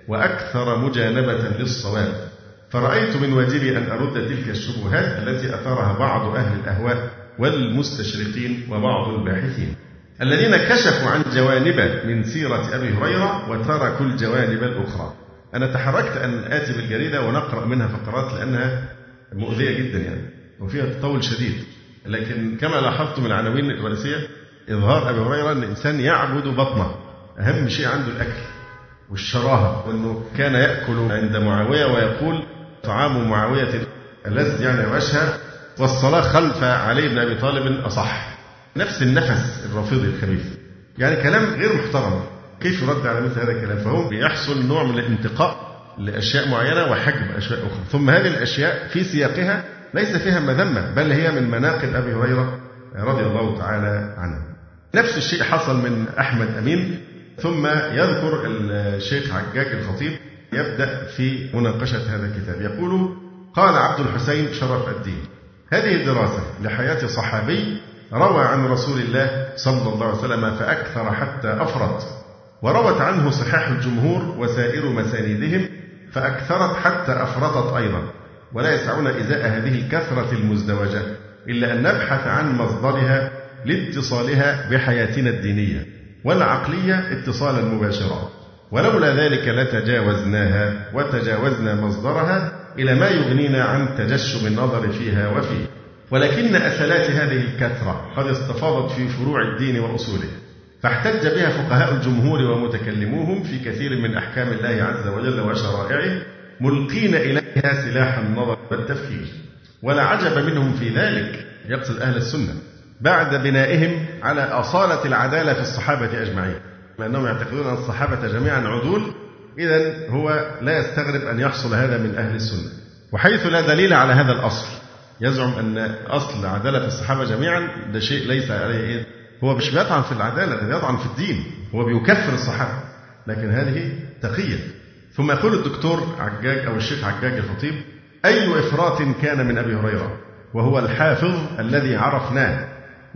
وأكثر مجانبة للصواب. فرأيت من واجبي أن أرد تلك الشبهات التي أثارها بعض أهل الأهواء والمستشرقين وبعض الباحثين الذين كشفوا عن جوانب من سيرة أبي هريرة وتركوا الجوانب الأخرى. أنا تحركت أن آتي بالجريدة ونقرأ منها فقرات لأنها مؤذية جدا يعني وفيها تطول شديد، لكن كما لاحظت من العناوين الرئيسية إظهار أبي هريرة أن الإنسان يعبد بطنه، أهم شيء عنده الأكل والشراهة، وأنه كان يأكل عند معاوية ويقول طعام معاوية ألذ يعني وأشهى، والصلاة خلف علي بن أبي طالب أصح. نفس النفس الرافضي الخبيث، يعني كلام غير محترم. كيف يرد على مثل هذا الكلام؟ فهو بيحصل نوع من الانتقاء لأشياء معينة وحجب أشياء أخرى، ثم هذه الأشياء في سياقها ليس فيها مذمة، بل هي من مناقب أبي هريرة رضي الله تعالى عنه. نفس الشيء حصل من أحمد أمين. ثم يذكر الشيخ عجاج الخطيب يبدأ في مناقشة هذا الكتاب، يقول: قال عبد الحسين شرف الدين: هذه دراسة لحياة صحابي روى عن رسول الله صلى الله عليه وسلم فأكثر حتى أفرط، وروت عنه صحاح الجمهور وسائر مساندهم فأكثرت حتى أفرطت أيضا، ولا يسعون إزاء هذه الكثرة المزدوجة إلا أن نبحث عن مصدرها لاتصالها بحياتنا الدينية والعقلية اتصالا مباشرا، ولولا ذلك لتجاوزناها وتجاوزنا مصدرها إلى ما يغنينا عن تجشم النظر فيها وفيه. ولكن أثلات هذه الكثرة قد استفاضت في فروع الدين وأصوله، فاحتج بها فقهاء الجمهور ومتكلموهم في كثير من أحكام الله عز وجل وشرائعه، ملقين إليها سلاح النظر والتفكير. ولا عجب منهم في ذلك، يقصد أهل السنة، بعد بنائهم على أصالة العدالة في الصحابة أجمعين، لأنهم يعتقدون أن الصحابة جميعا عدول. إذن هو لا يستغرب أن يحصل هذا من أهل السنة، وحيث لا دليل على هذا الأصل يزعم أن أصل عدالة الصحابة جميعا ده شيء ليس عليه. هو مش بيطعن في العدالة، ده بيطعن في الدين، هو بيكفر الصحابة، لكن هذه تقية. ثم يقول الدكتور عجاج أو الشيخ عجاج الخطيب: أي إفراط كان من أبي هريرة، وهو الحافظ الذي عرفناه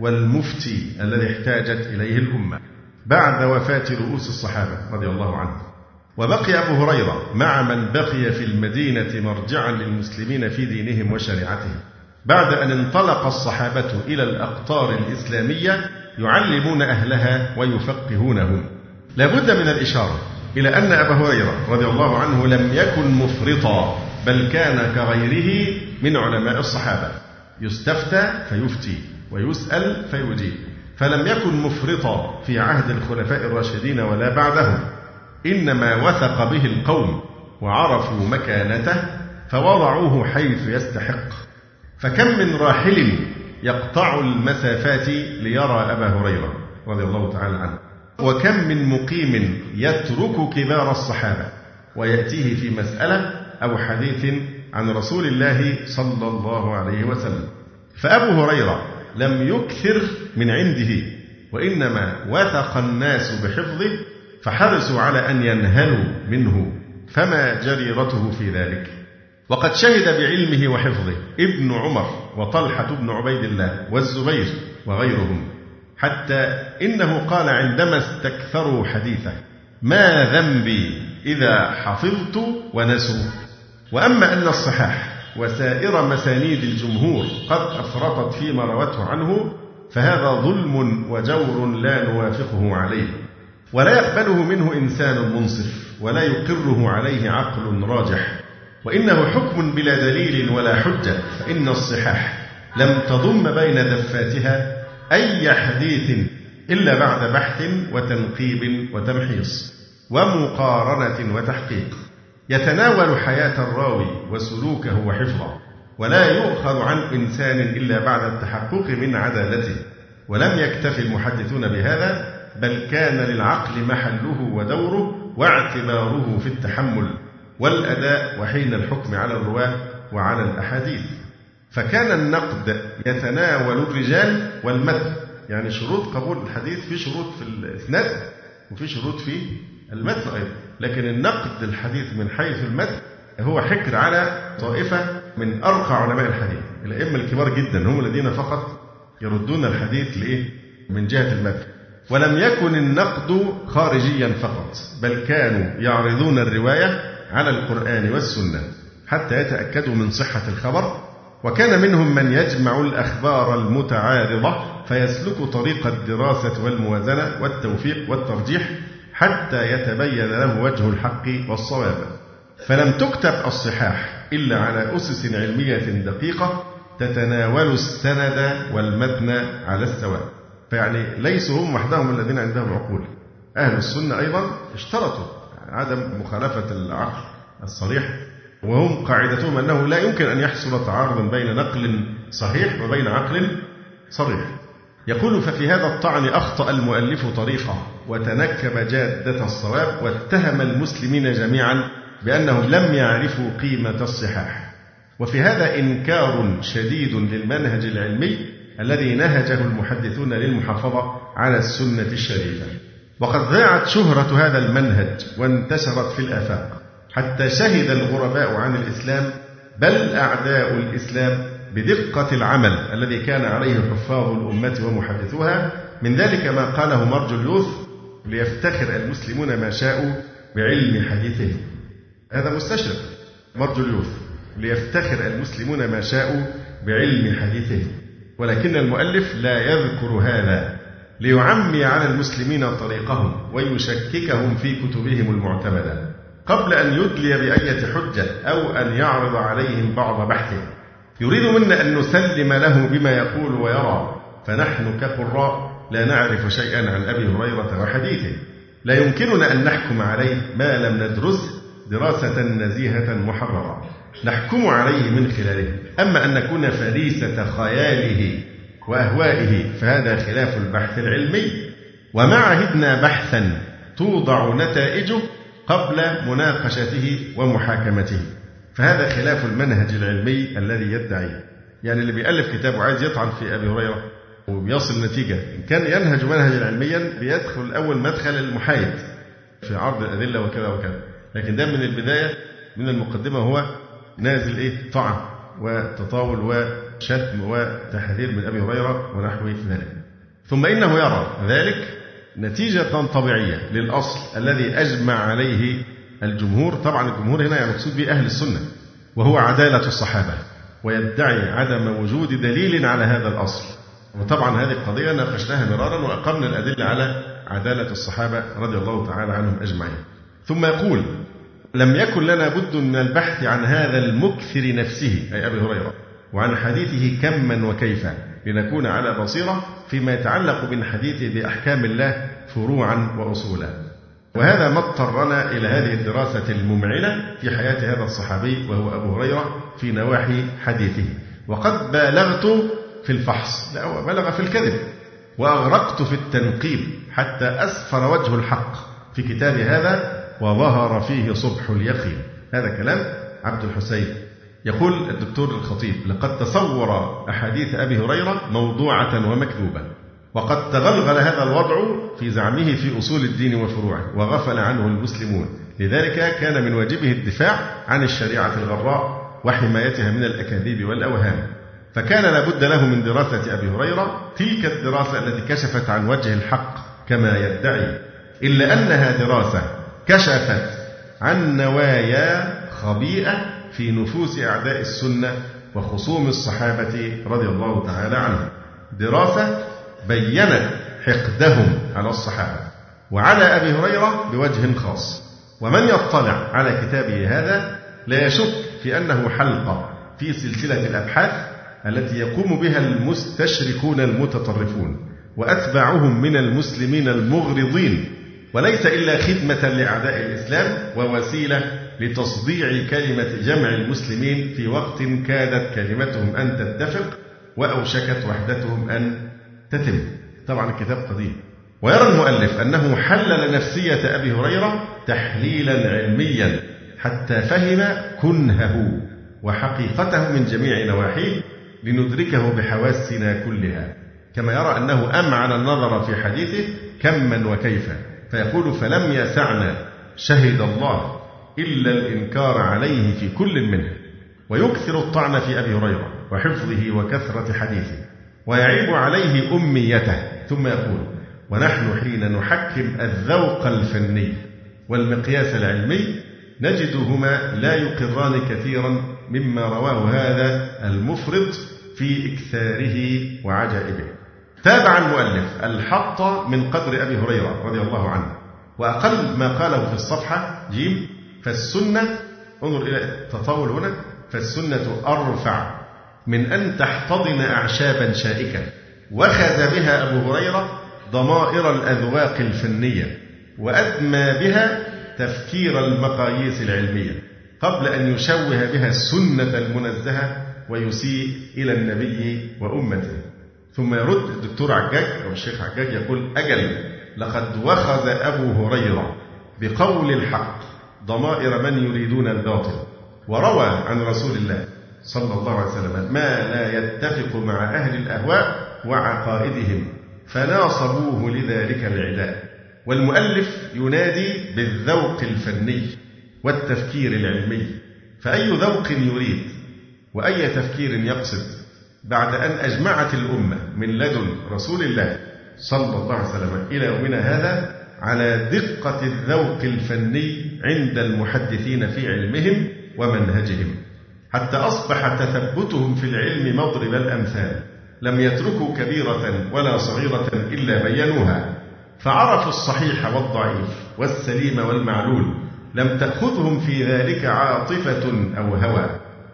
والمفتي الذي احتاجت إليه الأمة بعد وفاة رؤوس الصحابة رضي الله عنهم. وبقي أبو هريرة مع من بقي في المدينة مرجعا للمسلمين في دينهم وشريعتهم، بعد أن انطلق الصحابة إلى الأقطار الإسلامية يعلمون أهلها ويفقهونهم. لابد من الإشارة إلى أن أبا هريرة رضي الله عنه لم يكن مفرطا، بل كان كغيره من علماء الصحابة، يستفتى فيفتي ويسأل فيجيب، فلم يكن مفرطا في عهد الخلفاء الراشدين ولا بعدهم، إنما وثق به القوم وعرفوا مكانته فوضعوه حيث يستحق. فكم من راحل يقطع المسافات ليرى أبا هريرة رضي الله تعالى عنه، وكم من مقيم يترك كبار الصحابة ويأتيه في مسألة أو حديث عن رسول الله صلى الله عليه وسلم. فأبو هريرة لم يكثر من عنده، وإنما وثق الناس بحفظه فحرصوا على أن ينهلوا منه، فما جريرته في ذلك؟ وقد شهد بعلمه وحفظه ابن عمر وطلحة بن عبيد الله والزبير وغيرهم، حتى إنه قال عندما استكثروا حديثه: ما ذنبي إذا حفظت ونسوا. وأما أن الصحاح وسائر مسانيد الجمهور قد أفرطت فيما روته عنه فهذا ظلم وجور لا نوافقه عليه، ولا يقبله منه إنسان منصف، ولا يقره عليه عقل راجح، وإنه حكم بلا دليل ولا حجة، فإن الصحاح لم تضم بين دفاتها أي حديث إلا بعد بحث وتنقيب وتمحيص ومقارنة وتحقيق، يتناول حياة الراوي وسلوكه وحفظه، ولا يؤخذ عن إنسان إلا بعد التحقق من عدالته. ولم يكتف المحدثون بهذا، بل كان للعقل محله ودوره واعتباره في التحمل والأداء وحين الحكم على الرواة وعلى الأحاديث. فكان النقد يتناول الرجال والمتن، يعني شروط قبول الحديث في شروط في الإسناد وفي شروط في المتن أيضا، لكن النقد الحديث من حيث المتن هو حكر على طائفة من أرقى علماء الحديث، الأئمة الكبار جدا هم الذين فقط يردون الحديث من جهة المتن. ولم يكن النقد خارجيا فقط، بل كانوا يعرضون الرواية على القرآن والسنة حتى يتأكدوا من صحة الخبر. وكان منهم من يجمع الأخبار المتعارضة فيسلك طريق الدراسة والموازنة والتوفيق والترجيح حتى يتبين له وجه الحق والصواب. فلم تكتب الصحاح إلا على أسس علمية دقيقة تتناول السند والمتن على السواء. فيعني ليسوا هم وحدهم الذين عندهم عقول، أهل السنة أيضا اشترطوا عدم مخالفة العقل الصريح، وهم قاعدتهم أنه لا يمكن أن يحصل تعارض بين نقل صحيح وبين عقل صريح. يقول: ففي هذا الطعن أخطأ المؤلف طريقة وتنكب جادة الصواب، واتهم المسلمين جميعا بأنهم لم يعرفوا قيمة الصحاح. وفي هذا إنكار شديد للمنهج العلمي الذي نهجه المحدثون للمحافظة على السنة الشريفة. وقد ضاعت شهرة هذا المنهج وانتشرت في الآفاق، حتى شهد الغرباء عن الإسلام بل أعداء الإسلام بدقة العمل الذي كان عليه حفاظ الأمة ومحدثوها. من ذلك ما قاله مرجليوس: ليفتخر المسلمون ما شاءوا بعلم حديثهم. هذا مستشرق مرجليوس: ليفتخر المسلمون ما شاءوا بعلم حديثهم. ولكن المؤلف لا يذكر هذا ليعمي على المسلمين طريقهم ويشككهم في كتبهم المعتمدة قبل أن يدلي بأية حجة أو أن يعرض عليهم بعض بحثه. يريد منا أن نسلم له بما يقول ويرى، فنحن كقراء لا نعرف شيئا عن أبي هريرة وحديثه، لا يمكننا أن نحكم عليه ما لم ندرس دراسة نزيهة محررة نحكم عليه من خلاله. أما أن نكون فريسة خياله وأهوائه فهذا خلاف البحث العلمي، وما عهدنا بحثا توضع نتائجه قبل مناقشته ومحاكمته، فهذا خلاف المنهج العلمي الذي يدعيه. يعني اللي بيألف كتاب وعايز يطعن في أبي هريرة وبيصل نتيجة، إن كان ينهج منهجا علميا بيدخل الأول مدخل المحايد في عرض الأدلة وكذا وكذا، لكن ده من البداية من المقدمة هو نازل طعن وتطاول وشتم وتحذير من أبي هريرة ونحو ذلك. ثم إنه يرى ذلك نتيجة طبيعية للأصل الذي أجمع عليه الجمهور. طبعا الجمهور هنا يعني مقصود به أهل السنة، وهو عدالة الصحابة، ويدعي عدم وجود دليل على هذا الأصل. وطبعا هذه القضية ناقشناها مرارا وأقمنا الأدلة على عدالة الصحابة رضي الله تعالى عنهم أجمعين. ثم يقول: لم يكن لنا بد من البحث عن هذا المكثر نفسه أي أبي هريرة وعن حديثه كما وكيفا، لنكون على بصيرة فيما يتعلق بالحديث بأحكام الله فروعا وأصولا. وهذا ما اضطرنا إلى هذه الدراسة الممعنة في حياة هذا الصحابي وهو أبو هريرة في نواحي حديثه. وقد بالغت في الفحص، لا هو بلغ في الكذب، وأغرقت في التنقيب حتى أسفر وجه الحق في كتاب هذا وظهر فيه صبح اليقين. هذا كلام عبد الحسين. يقول الدكتور الخطيب: لقد تصور أحاديث أبي هريرة موضوعة ومكذوبة، وقد تغلغل هذا الوضع في زعمه في أصول الدين وفروعه، وغفل عنه المسلمون لذلك كان من واجبه الدفاع عن الشريعة الغراء وحمايتها من الأكاذيب والأوهام، فكان لابد له من دراسة أبي هريرة، تلك الدراسة التي كشفت عن وجه الحق كما يدعي، إلا أنها دراسة كشفت عن نوايا خبيئة في نفوس أعداء السنة وخصوم الصحابة رضي الله تعالى عنهم، دراسة بيّنت حقدهم على الصحابة وعلى أبي هريرة بوجه خاص. ومن يطلع على كتابه هذا لا يشك في أنه حلقة في سلسلة الأبحاث التي يقوم بها المستشركون المتطرفون وأتباعهم من المسلمين المغرضين، وليس إلا خدمة لأعداء الإسلام ووسيلة لتصديع كلمة جمع المسلمين في وقت كادت كلمتهم أن تتفق وأوشكت وحدتهم أن تتم. طبعا الكتاب قديم. ويرى المؤلف أنه حلل نفسية أبي هريرة تحليلا علميا حتى فهم كنهه وحقيقته من جميع نواحيه لندركه بحواسنا كلها، كما يرى أنه أمعن النظر في حديثه كما وكيفا، فيقول: فلم يسعنا شهد الله إلا الإنكار عليه في كل منه، ويكثر الطعن في أبي هريرة وحفظه وكثرة حديثه، ويعيب عليه أميته، ثم يقول: ونحن حين نحكم الذوق الفني والمقياس العلمي نجدهما لا يقران كثيرا مما رواه هذا المفرط في إكثاره وعجائبه. تابع المؤلف الحط من قدر أبي هريرة رضي الله عنه، وأقل ما قاله في الصفحة ج: فالسنة، انظر إلى التطاول هنا، فالسنة أرفع من أن تحتضن أعشابا شائكة، وخذ بها أبو هريرة ضمائر الأذواق الفنية، وأدمى بها تفكير المقاييس العلمية قبل أن يشوه بها السنة المنزهة ويسيء إلى النبي وأمته. ثم يرد الدكتور عجاج أو الشيخ عجاج يقول: أجل، لقد وخذ أبو هريرة بقول الحق ضمائر من يريدون الباطل، وروى عن رسول الله صلى الله عليه وسلم ما لا يتفق مع أهل الأهواء وعقائدهم، فناصبوه لذلك العداء. والمؤلف ينادي بالذوق الفني والتفكير العلمي، فأي ذوق يريد وأي تفكير يقصد بعد أن أجمعت الأمة من لدن رسول الله صلى الله عليه وسلم إلى يومنا هذا على دقة الذوق الفني عند المحدثين في علمهم ومنهجهم، حتى أصبح تثبتهم في العلم مضرب الأمثال، لم يتركوا كبيرة ولا صغيرة إلا بينوها، فعرفوا الصحيح والضعيف والسليم والمعلول، لم تأخذهم في ذلك عاطفة أو هوى،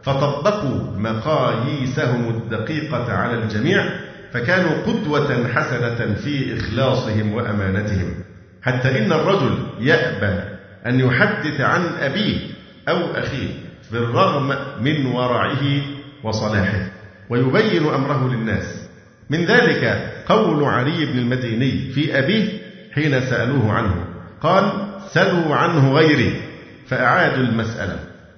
فطبقوا مقاييسهم الدقيقة على الجميع، فكانوا قدوة حسنة في إخلاصهم وأمانتهم، حتى إن الرجل يأبى أن يحدث عن أبيه أو أخيه بالرغم من ورعه وصلاحه، ويبين أمره للناس. من ذلك قول علي بن المديني في أبيه حين سألوه عنه، قال: سلوا عنه غيري، فأعادوا المسألة،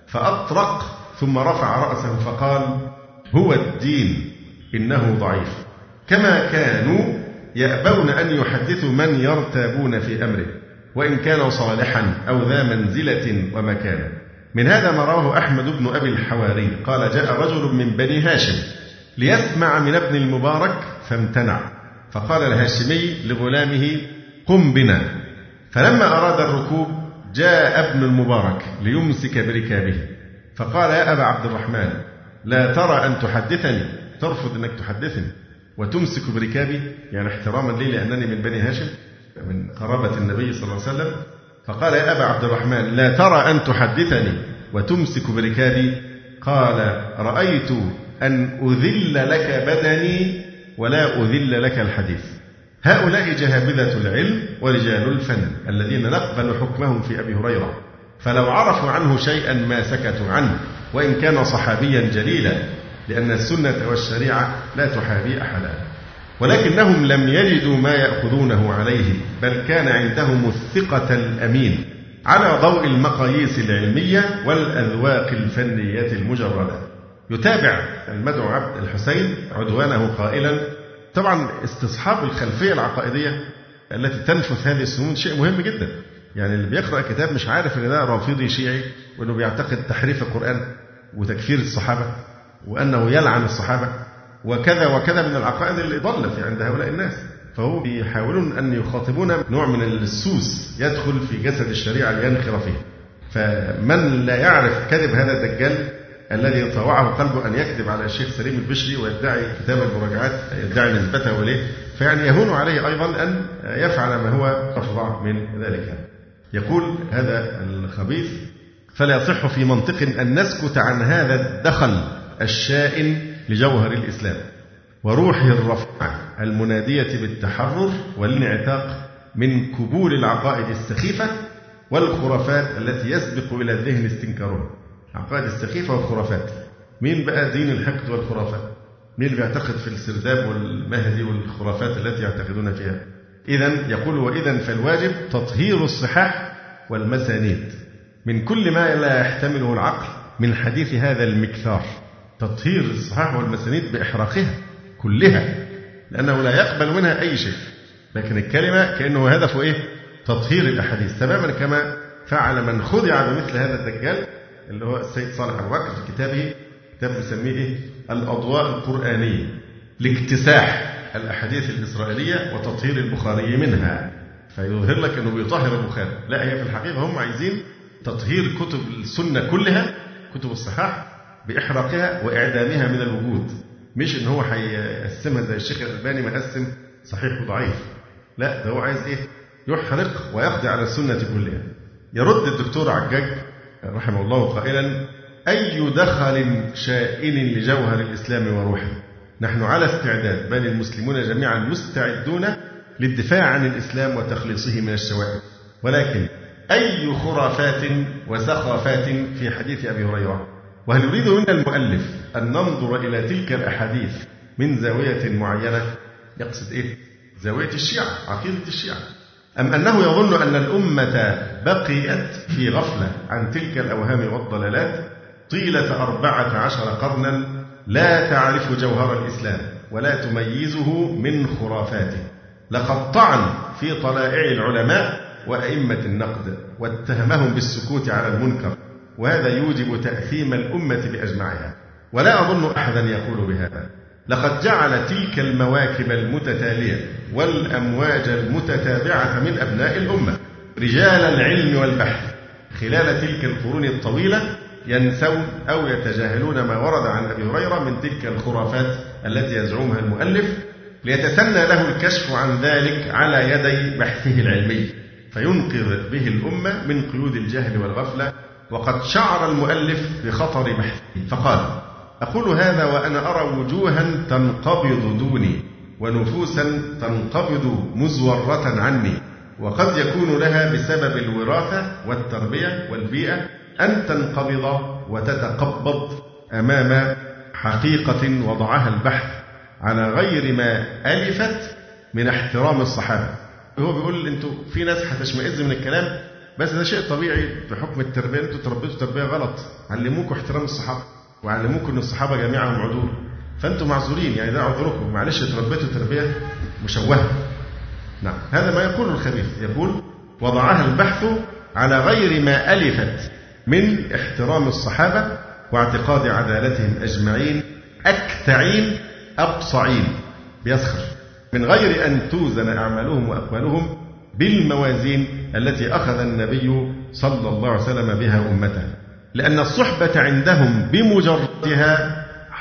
فأطرق ثم رفع رأسه فقال: هو الدين إنه ضعيف. كما كانوا يأبون أن يحدثوا من يرتابون في أمره وإن كان صالحا أو ذا منزلة ومكانة. من هذا ما رواه أحمد بن أبي الحواري قال: جاء رجل من بني هاشم ليسمع من ابن المبارك فامتنع، فقال الهاشمي لغلامه: قم بنا. فلما أراد الركوب جاء ابن المبارك ليمسك بركابه، فقال: يا أبا عبد الرحمن، لا ترى أن تحدثني، ترفض أنك تحدثني وتمسك بركابي، يعني احتراما لي لأنني من بني هاشم من قرابة النبي صلى الله عليه وسلم. فقال: يا أبا عبد الرحمن، لا ترى أن تحدثني وتمسك بركابي؟ قال: رأيت أن أذل لك بدني ولا أذل لك الحديث. هؤلاء جهابذة العلم ورجال الفن الذين نقبل حكمهم في أبي هريرة، فلو عرفوا عنه شيئا ما سكتوا عنه وإن كان صحابيا جليلا، لأن السنة والشريعة لا تحابي أحدا. ولكنهم لم يجدوا ما يأخذونه عليه، بل كان عندهم الثقة الأمين على ضوء المقاييس العلمية والأذواق الفنية المجردة. يتابع المدعو عبد الحسين عدوانه قائلا: طبعا استصحاب الخلفية العقائدية التي تنفث هذه السنون شيء مهم جدا، يعني اللي بيقرأ كتاب مش عارف إن ده رافضي شيعي، وإنه بيعتقد تحريف القرآن وتكفير الصحابة وأنه يلعن الصحابة وكذا وكذا من العقائد اللي ضلت عند هؤلاء الناس. فهو بيحاولون أن يخاطبون نوع من السوس يدخل في جسد الشريعة لينخر فيه. فمن لا يعرف كذب هذا الدجال الذي طوعه قلبه أن يكذب على الشيخ سليم البشري ويدعي كتاب المراجعات، يدعي نسبته إليه، فيعني يهون عليه أيضا أن يفعل ما هو أفظع من ذلك. يقول هذا الخبيث: فلا يصح في منطق أن نسكت عن هذا الدخل الشائن لجوهر الإسلام وروحه الرفيعة المنادية بالتحرر والانعتاق من كبول العقائد السخيفة والخرافات التي يسبق إلى الذهن استنكارها. عقائد السخيفة والخرافات، مين بقى دين الحقد والخرافات؟ مين اللي بيعتقد في السرداب والمهدي والخرافات التي يعتقدون فيها؟ إذن يقول: وإذن فالواجب تطهير الصحاح والمسانيد من كل ما لا يحتمله العقل من حديث هذا المكثار. تطهير الصحاح والمسانيد بإحراقها كلها، لأنه لا يقبل منها أي شيء. لكن الكلمة كأنه هدفه إيه؟ تطهير الأحاديث، تماما كما فعل من خدع بمثل هذا الدجال اللي هو السيد صالح أبو بكر في كتابه، كتاب مسميه إيه؟ الأضواء القرآنية، لاكتساح الأحاديث الإسرائيلية وتطهير البخاري منها، فيظهر لك أنه بيطهر البخاري. لا، هي في الحقيقة هم عايزين تطهير كتب السنة كلها، كتب الصحاح، بإحراقها وإعدامها من الوجود، مش إن هو هيقسمها زي الشيخ الألباني مقسم صحيح وضعيف. لا، ده هو عايز إيه؟ يحرق ويقضي على السنة كلها. يرد الدكتور عجاج رحمه الله قائلا: أي دخل شائن لجوهر الإسلام وروحه، نحن على استعداد، بل المسلمون جميعا مستعدون للدفاع عن الإسلام وتخليصه من الشوائب، ولكن أي خرافات وسخافات في حديث أبي هريرة. وهل يريد منا المؤلف أن ننظر إلى تلك الأحاديث من زاوية معينة؟ يقصد إيه؟ زاوية الشيعة، عقيدة الشيعة، أم أنه يظن أن الأمة بقيت في غفلة عن تلك الأوهام والضلالات طيلة 14 قرنا لا تعرف جوهر الإسلام ولا تميزه من خرافاته؟ لقد طعن في طلائع العلماء وأئمة النقد واتهمهم بالسكوت على المنكر، وهذا يوجب تأثيم الأمة بأجمعها، ولا أظن أحدا يقول بهذا. لقد جعل تلك المواكب المتتالية والأمواج المتتابعة من أبناء الأمة رجال العلم والبحث خلال تلك القرون الطويلة ينسون أو يتجاهلون ما ورد عن أبي هريرة من تلك الخرافات التي يزعمها المؤلف، ليتسنى له الكشف عن ذلك على يدي بحثه العلمي، فينقذ به الأمة من قيود الجهل والغفلة. وقد شعر المؤلف بخطر بحثه فقال: أقول هذا وأنا أرى وجوها تنقبض دوني ونفوسا تنقبض مزورة عني، وقد يكون لها بسبب الوراثة والتربية والبيئة أن تنقبض وتتقبض أمام حقيقة وضعها البحث على غير ما ألفت من احترام الصحابة. هو بيقول أنتوا في ناس هتشمئز من الكلام، بس ده شيء طبيعي بحكم التربية، أنتوا تربيتوا تربية غلط، علموكوا احترام الصحابة وعلموكم أن الصحابة جميعهم عدول، فأنتم معذورين، يعني ده عذركم، معلش تربيتوا تربية مشوهة. نعم، هذا ما يقول الخبيث، يقول: وضعها البحث على غير ما ألفت من احترام الصحابة واعتقاد عدالتهم أجمعين أكتعين أبصعين، بيسخر، من غير أن توزن أعمالهم وأقوالهم بالموازين التي أخذ النبي صلى الله عليه وسلم بها أمته، لأن الصحبة عندهم بمجردها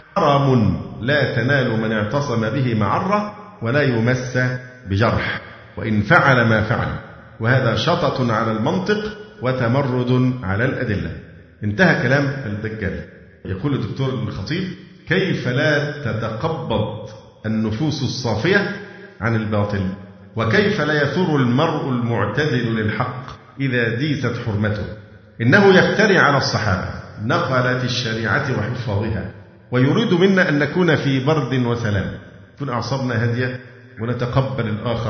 حرام لا تنال من اعتصم به معرة ولا يمس بجرح وإن فعل ما فعل، وهذا شطط على المنطق وتمرد على الأدلة. انتهى كلام الدجال. يقول الدكتور الخطيب: كيف لا تتقبض النفوس الصافية عن الباطل، وكيف لا يثور المرء المعتدل للحق إذا ديست حرمته. إنه يفتري على الصحابة نقلة الشريعة وحفاظها، ويريد منا أن نكون في برد وسلام، تكون أعصابنا هادية ونتقبل الآخر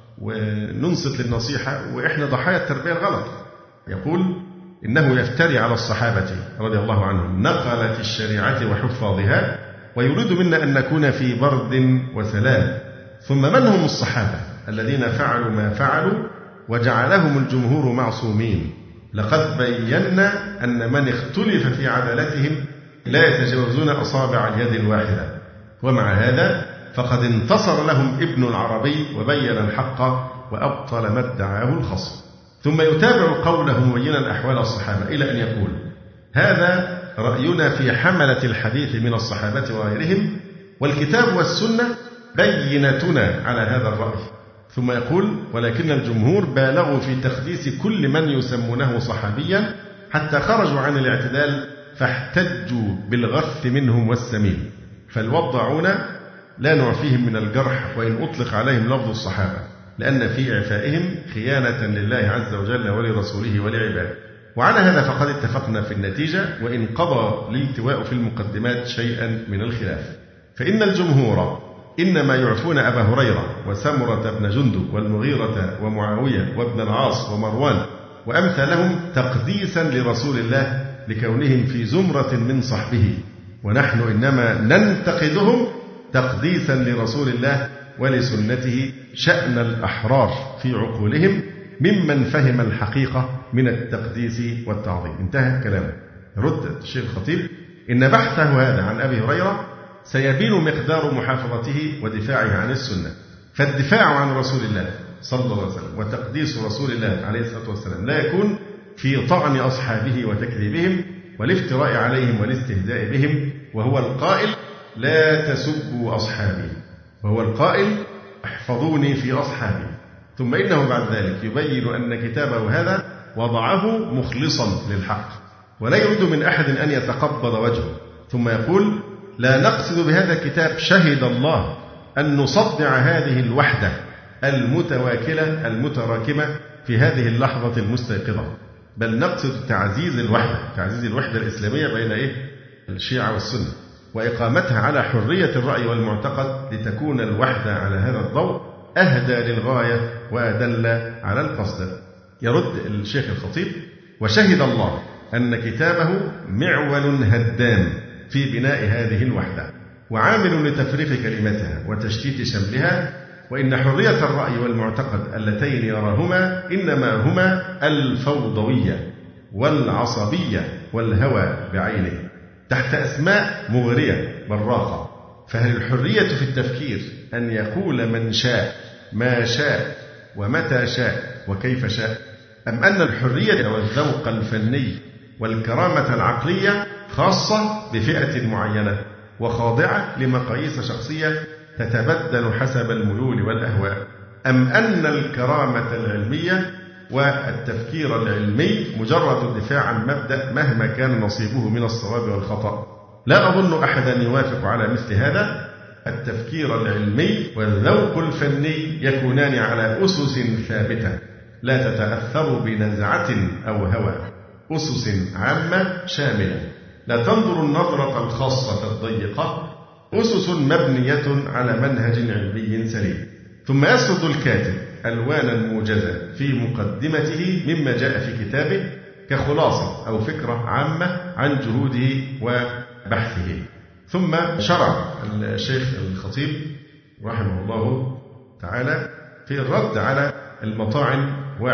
وننصت للنصيحة، وإحنا ضحايا التربية الغلط. يقول: إنه يفتري على الصحابة رضي الله عنهم نقلة الشريعة وحفاظها، ويريد منا أن نكون في برد وسلام. ثم من هم الصحابة الذين فعلوا ما فعلوا وجعلهم الجمهور معصومين. لقد بينا أن من اختلف في عدالتهم لا يتجاوزون أصابع اليد الواحدة، ومع هذا فقد انتصر لهم ابن العربي وبين الحق وأبطل ما ادعاه الخصم. ثم يتابع قوله مبينا أحوال الصحابة إلى أن يقول: هذا رأينا في حملة الحديث من الصحابة وغيرهم، والكتاب والسنة بينتنا على هذا الرأي. ثم يقول: ولكن الجمهور بالغوا في تقديس كل من يسمونه صحابيا حتى خرجوا عن الاعتدال فاحتجوا بالغث منهم والسمين، فالوضعون لا نعفيهم من الجرح وإن أطلق عليهم لفظ الصحابة، لأن في إعفائهم خيانة لله عز وجل ولرسوله ولعباده. وعلى هذا فقد اتفقنا في النتيجة، وإن قضى الالتواء في المقدمات شيئا من الخلاف. فإن الجمهور إنما يعفون أبا هريرة وسمرة بن جندب والمغيرة ومعاوية وابن العاص ومروان وأمثالهم تقديسا لرسول الله لكونهم في زمرة من صحبه، ونحن إنما ننتقدهم تقديسا لرسول الله ولسنته شأن الأحرار في عقولهم ممن فهم الحقيقة من التقديس والتعظيم. انتهى كلامه. رد الشيخ الخطيب: إن بحثه هذا عن أبي هريرة سيبين مقدار محافظته ودفاعه عن السنة. فالدفاع عن رسول الله صلى الله عليه وسلم وتقديس رسول الله عليه الصلاة والسلام لا يكون في طعن أصحابه وتكذيبهم والافتراء عليهم والاستهزاء بهم، وهو القائل: لا تسبوا أصحابي، وهو القائل: احفظوني في أصحابي. ثم إنه بعد ذلك يبين أن كتابه هذا وضعه مخلصا للحق ولا يريد من أحد أن يتقبض وجهه. ثم يقول: لا نقصد بهذا الكتاب شهد الله أن نصدع هذه الوحدة المتواكلة المتراكمة في هذه اللحظة المستيقظة، بل نقصد تعزيز الوحدة الإسلامية بين الشيعة والسنة، وإقامتها على حرية الرأي والمعتقد، لتكون الوحدة على هذا الضوء أهدى للغاية وأدل على القصد. يرد الشيخ الخطيب: وشهد الله أن كتابه معول هدام في بناء هذه الوحدة وعامل لتفريق كلمتها وتشتيت شملها، وإن حرية الرأي والمعتقد اللتين يراهما إنما هما الفوضوية والعصبية والهوى بعينه تحت أسماء مغرية براقة. فهل الحرية في التفكير أن يقول من شاء ما شاء ومتى شاء وكيف شاء، أم أن الحرية والذوق الفني والكرامة العقلية خاصة بفئة معينة وخاضعة لمقاييس شخصية تتبدل حسب الميول والأهواء، أم أن الكرامة العلمية والتفكير العلمي مجرد الدفاع عن مبدأ مهما كان نصيبه من الصواب والخطأ؟ لا أظن أحدا يوافق على مثل هذا. التفكير العلمي والذوق الفني يكونان على أسس ثابتة لا تتأثر بنزعة أو هوى، أسس عامة شاملة لا تنظر النظرة الخاصة الضيقة، أسس مبنية على منهج علمي سليم. ثم يسرد الكاتب ألوانا موجزة في مقدمته مما جاء في كتابه كخلاصة أو فكرة عامة عن جهوده وبحثه. ثم شرع الشيخ الخطيب رحمه الله تعالى في الرد على المطاعن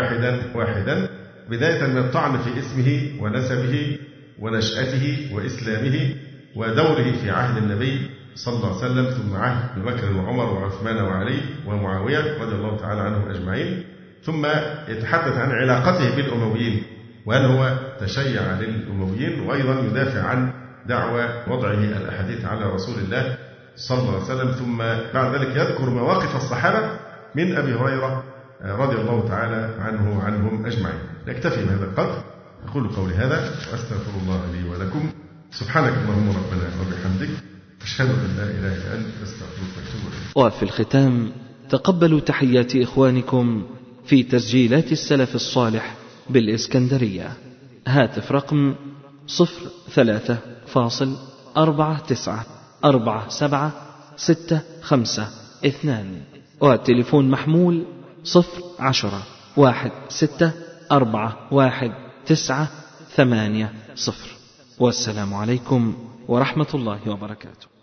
واحدا بداية من الطعن في اسمه ونسبه ونشأته وإسلامه ودوره في عهد النبي صلى الله عليه وسلم، ثم عهد أبي بكر وعمر وعثمان وعلي ومعاوية رضي الله تعالى عنهم أجمعين، ثم يتحدث عن علاقته بالأمويين وهل هو تشيع للأمويين، وأيضا يدافع عن دعوى وضعه الأحاديث على رسول الله صلى الله عليه وسلم. ثم بعد ذلك يذكر مواقف الصحابة من أبي هريرة رضي الله تعالى عنه وعنهم أجمعين. نكتفي بهذا القدر. أقول قولي هذا وأستغفر الله لي ولكم. سبحانك اللهم ربنا وبحمدك، أشهد أن لا إله إلا أنت، أستغفرك وأتوب إليك. وفي الختام تقبلوا تحيات إخوانكم في تسجيلات السلف الصالح بالإسكندرية. هاتف رقم 03494765 والتليفون محمول 010-1641-980. والسلام عليكم ورحمة الله وبركاته.